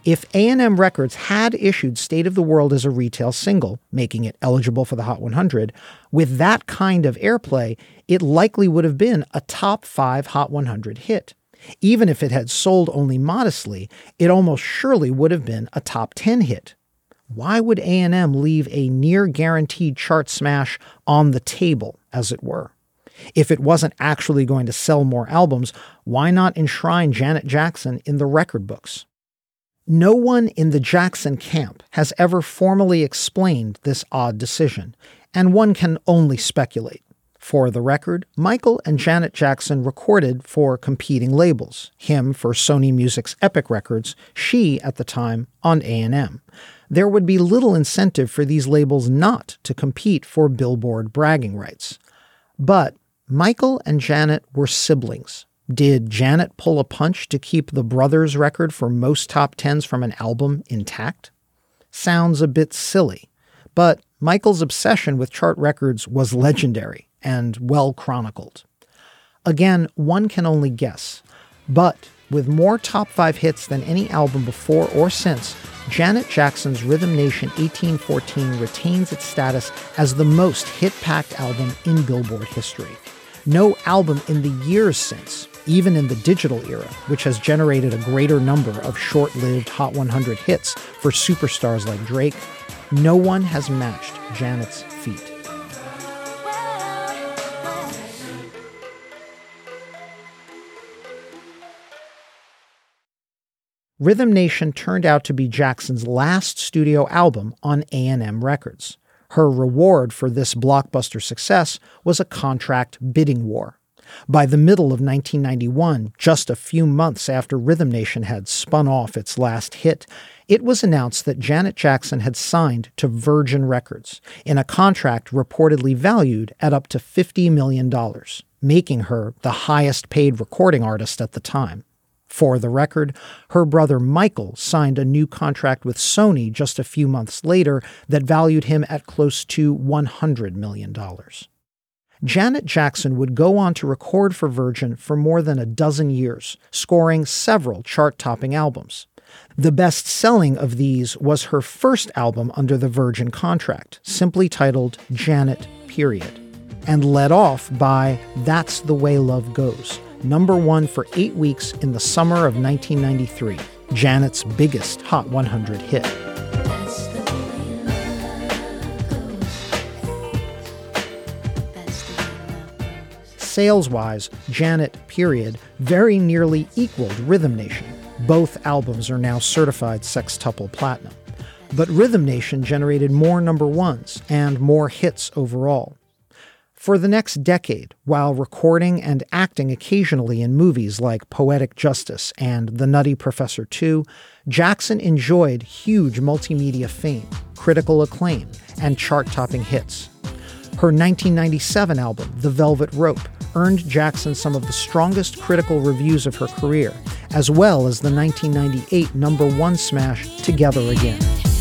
If A&M Records had issued State of the World as a retail single, making it eligible for the Hot 100, with that kind of airplay, it likely would have been a top 5 Hot 100 hit. Even if it had sold only modestly, it almost surely would have been a top 10 hit. Why would A&M leave a near-guaranteed chart smash on the table, as it were? If it wasn't actually going to sell more albums, why not enshrine Janet Jackson in the record books? No one in the Jackson camp has ever formally explained this odd decision, and one can only speculate. For the record, Michael and Janet Jackson recorded for competing labels, him for Sony Music's Epic Records, she at the time on A&M. There would be little incentive for these labels not to compete for Billboard bragging rights. But Michael and Janet were siblings. Did Janet pull a punch to keep the brothers' record for most top 10s from an album intact? Sounds a bit silly, but Michael's obsession with chart records was legendary and well chronicled. Again, one can only guess, but with more top 5 hits than any album before or since, Janet Jackson's Rhythm Nation 1814 retains its status as the most hit-packed album in Billboard history. No album in the years since, even in the digital era, which has generated a greater number of short-lived Hot 100 hits for superstars like Drake, no one has matched Janet's feat. Rhythm Nation turned out to be Jackson's last studio album on A&M Records. Her reward for this blockbuster success was a contract bidding war. By the middle of 1991, just a few months after Rhythm Nation had spun off its last hit, it was announced that Janet Jackson had signed to Virgin Records in a contract reportedly valued at up to $50 million, making her the highest paid recording artist at the time. For the record, her brother Michael signed a new contract with Sony just a few months later that valued him at close to $100 million. Janet Jackson would go on to record for Virgin for more than a dozen years, scoring several chart-topping albums. The best-selling of these was her first album under the Virgin contract, simply titled Janet, Period, and led off by That's the Way Love Goes, #1 for 8 weeks in the summer of 1993, Janet's biggest Hot 100 hit. Sales-wise, Janet, Period, very nearly equaled Rhythm Nation. Both albums are now certified sextuple platinum. But Rhythm Nation generated more #1s and more hits overall. For the next decade, while recording and acting occasionally in movies like Poetic Justice and The Nutty Professor 2, Jackson enjoyed huge multimedia fame, critical acclaim, and chart-topping hits. Her 1997 album, The Velvet Rope, earned Jackson some of the strongest critical reviews of her career, as well as the 1998 #1 smash Together Again.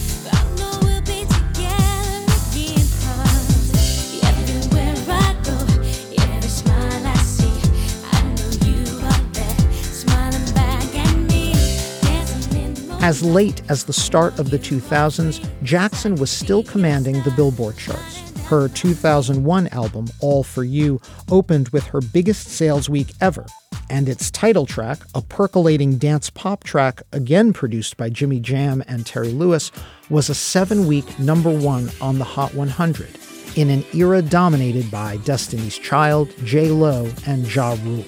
As late as the start of the 2000s, Jackson was still commanding the Billboard charts. Her 2001 album, All For You, opened with her biggest sales week ever, and its title track, a percolating dance pop track again produced by Jimmy Jam and Terry Lewis, was a 7-week #1 on the Hot 100 in an era dominated by Destiny's Child, J-Lo, and Ja Rule.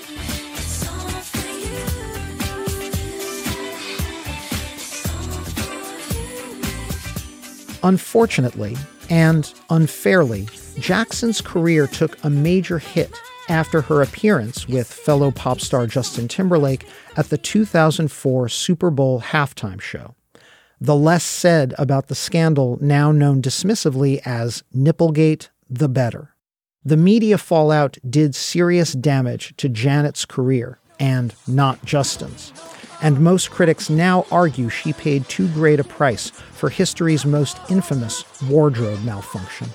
Unfortunately, and unfairly, Jackson's career took a major hit after her appearance with fellow pop star Justin Timberlake at the 2004 Super Bowl halftime show. The less said about the scandal now known dismissively as Nipplegate, the better. The media fallout did serious damage to Janet's career, and not Justin's. And most critics now argue she paid too great a price for history's most infamous wardrobe malfunction.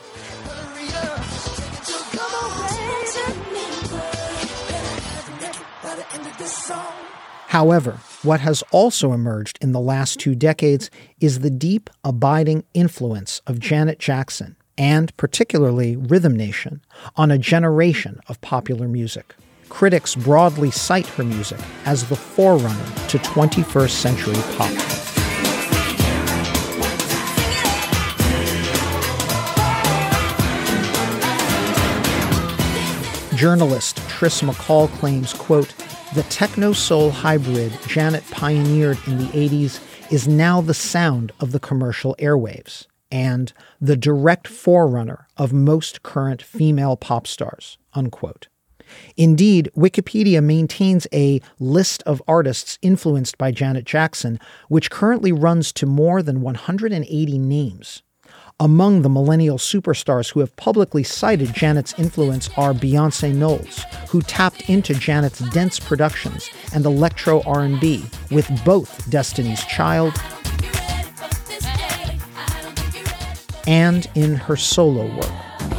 However, what has also emerged in the last 2 decades is the deep, abiding influence of Janet Jackson, and particularly Rhythm Nation, on a generation of popular music. Critics broadly cite her music as the forerunner to 21st century pop. Journalist Tris McCall claims, quote, "The techno-soul hybrid Janet pioneered in the 80s is now the sound of the commercial airwaves and the direct forerunner of most current female pop stars," unquote. Indeed, Wikipedia maintains a list of artists influenced by Janet Jackson, which currently runs to more than 180 names. Among the millennial superstars who have publicly cited Janet's influence are Beyoncé Knowles, who tapped into Janet's dense productions and electro R&B with both Destiny's Child and in her solo work.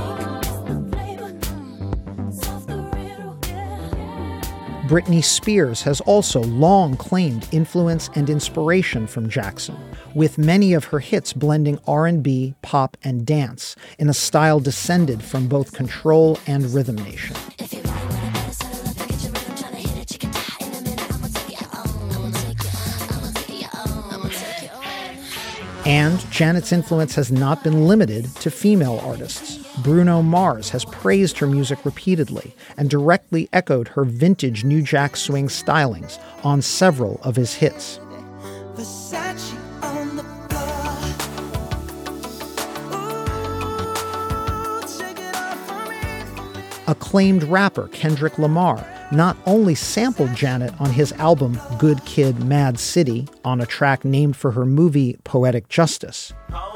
Britney Spears has also long claimed influence and inspiration from Jackson, with many of her hits blending R&B, pop, and dance in a style descended from both Control and Rhythm Nation. And Janet's influence has not been limited to female artists. Bruno Mars has praised her music repeatedly and directly echoed her vintage New Jack Swing stylings on several of his hits. Acclaimed rapper Kendrick Lamar not only sampled Janet on his album Good Kid, Mad City on a track named for her movie Poetic Justice.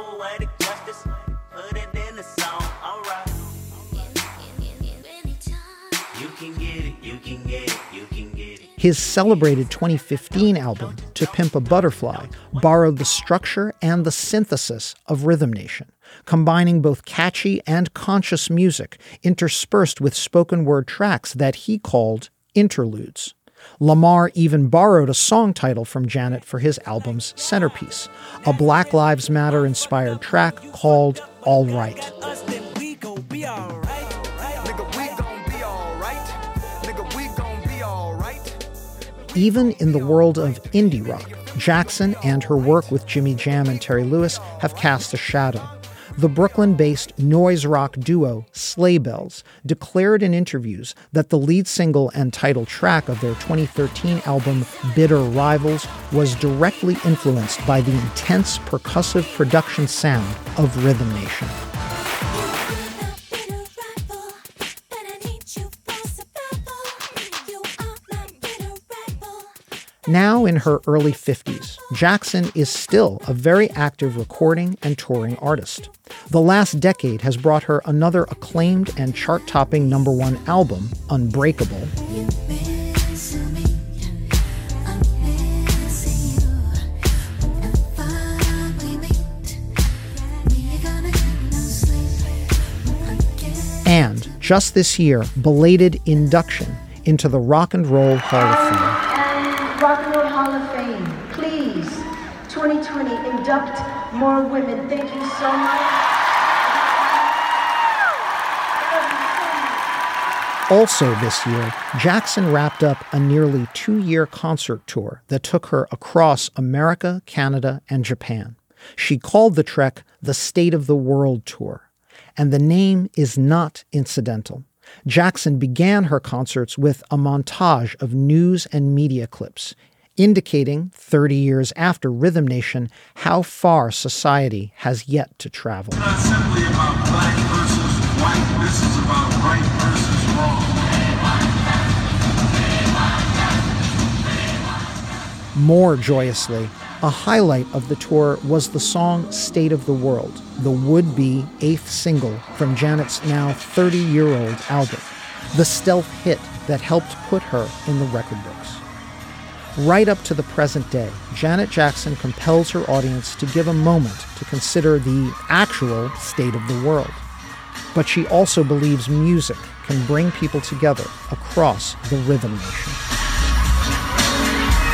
His celebrated 2015 album, To Pimp a Butterfly, borrowed the structure and the synthesis of Rhythm Nation, combining both catchy and conscious music interspersed with spoken word tracks that he called interludes. Lamar even borrowed a song title from Janet for his album's centerpiece, a Black Lives Matter inspired track called All Right. Even in the world of indie rock, Jackson and her work with Jimmy Jam and Terry Lewis have cast a shadow. The Brooklyn-based noise rock duo Sleigh Bells declared in interviews that the lead single and title track of their 2013 album Bitter Rivals was directly influenced by the intense percussive production sound of Rhythm Nation. Now in her early 50s, Jackson is still a very active recording and touring artist. The last decade has brought her another acclaimed and chart-topping #1 album, Unbreakable, and just this year, belated induction into the Rock and Roll Hall of Fame. Rock and Roll Hall of Fame, please, 2020, induct more women. Thank you so much. Also this year, Jackson wrapped up a nearly 2-year concert tour that took her across America, Canada, and Japan. She called the trek the State of the World Tour, and the name is not incidental. Jackson began her concerts with a montage of news and media clips, indicating 30 years after Rhythm Nation how far society has yet to travel. It's not simply about black versus white. This is about right versus wrong. More joyously, a highlight of the tour was the song State of the World, the would-be 8th single from Janet's now 30-year-old album, the stealth hit that helped put her in the record books. Right up to the present day, Janet Jackson compels her audience to give a moment to consider the actual state of the world. But she also believes music can bring people together across the Rhythm Nation.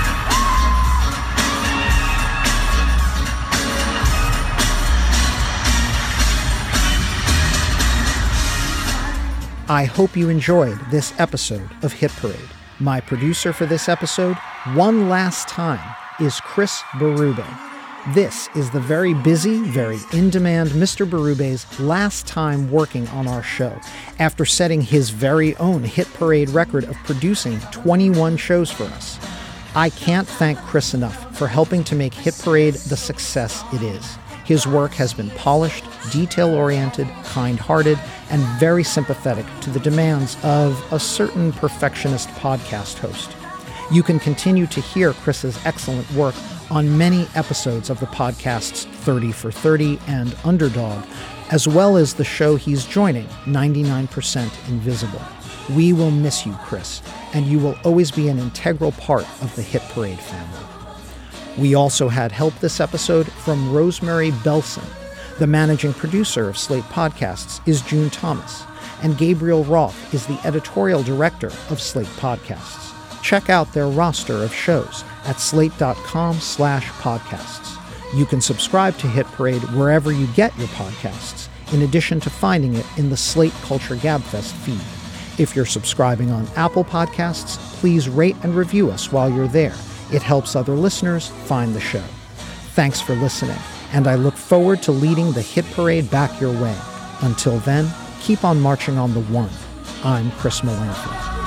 I hope you enjoyed this episode of Hit Parade. My producer for this episode, one last time, is Chris Berube. This is the very busy, very in-demand Mr. Berube's last time working on our show, after setting his very own Hit Parade record of producing 21 shows for us. I can't thank Chris enough for helping to make Hit Parade the success it is. His work has been polished, detail-oriented, kind-hearted, and very sympathetic to the demands of a certain perfectionist podcast host. You can continue to hear Chris's excellent work on many episodes of the podcasts 30 for 30 and Underdog, as well as the show he's joining, 99% Invisible. We will miss you, Chris, and you will always be an integral part of the Hit Parade family. We also had help this episode from Rosemary Belson. The managing producer of Slate Podcasts is June Thomas, and Gabriel Roth is the editorial director of Slate Podcasts. Check out their roster of shows at slate.com/podcasts. You can subscribe to Hit Parade wherever you get your podcasts, in addition to finding it in the Slate Culture Gabfest feed. If you're subscribing on Apple Podcasts, please rate and review us while you're there. It helps other listeners find the show. Thanks for listening, and I look forward to leading the Hit Parade back your way. Until then, keep on marching on the one. I'm Chris Molanphy.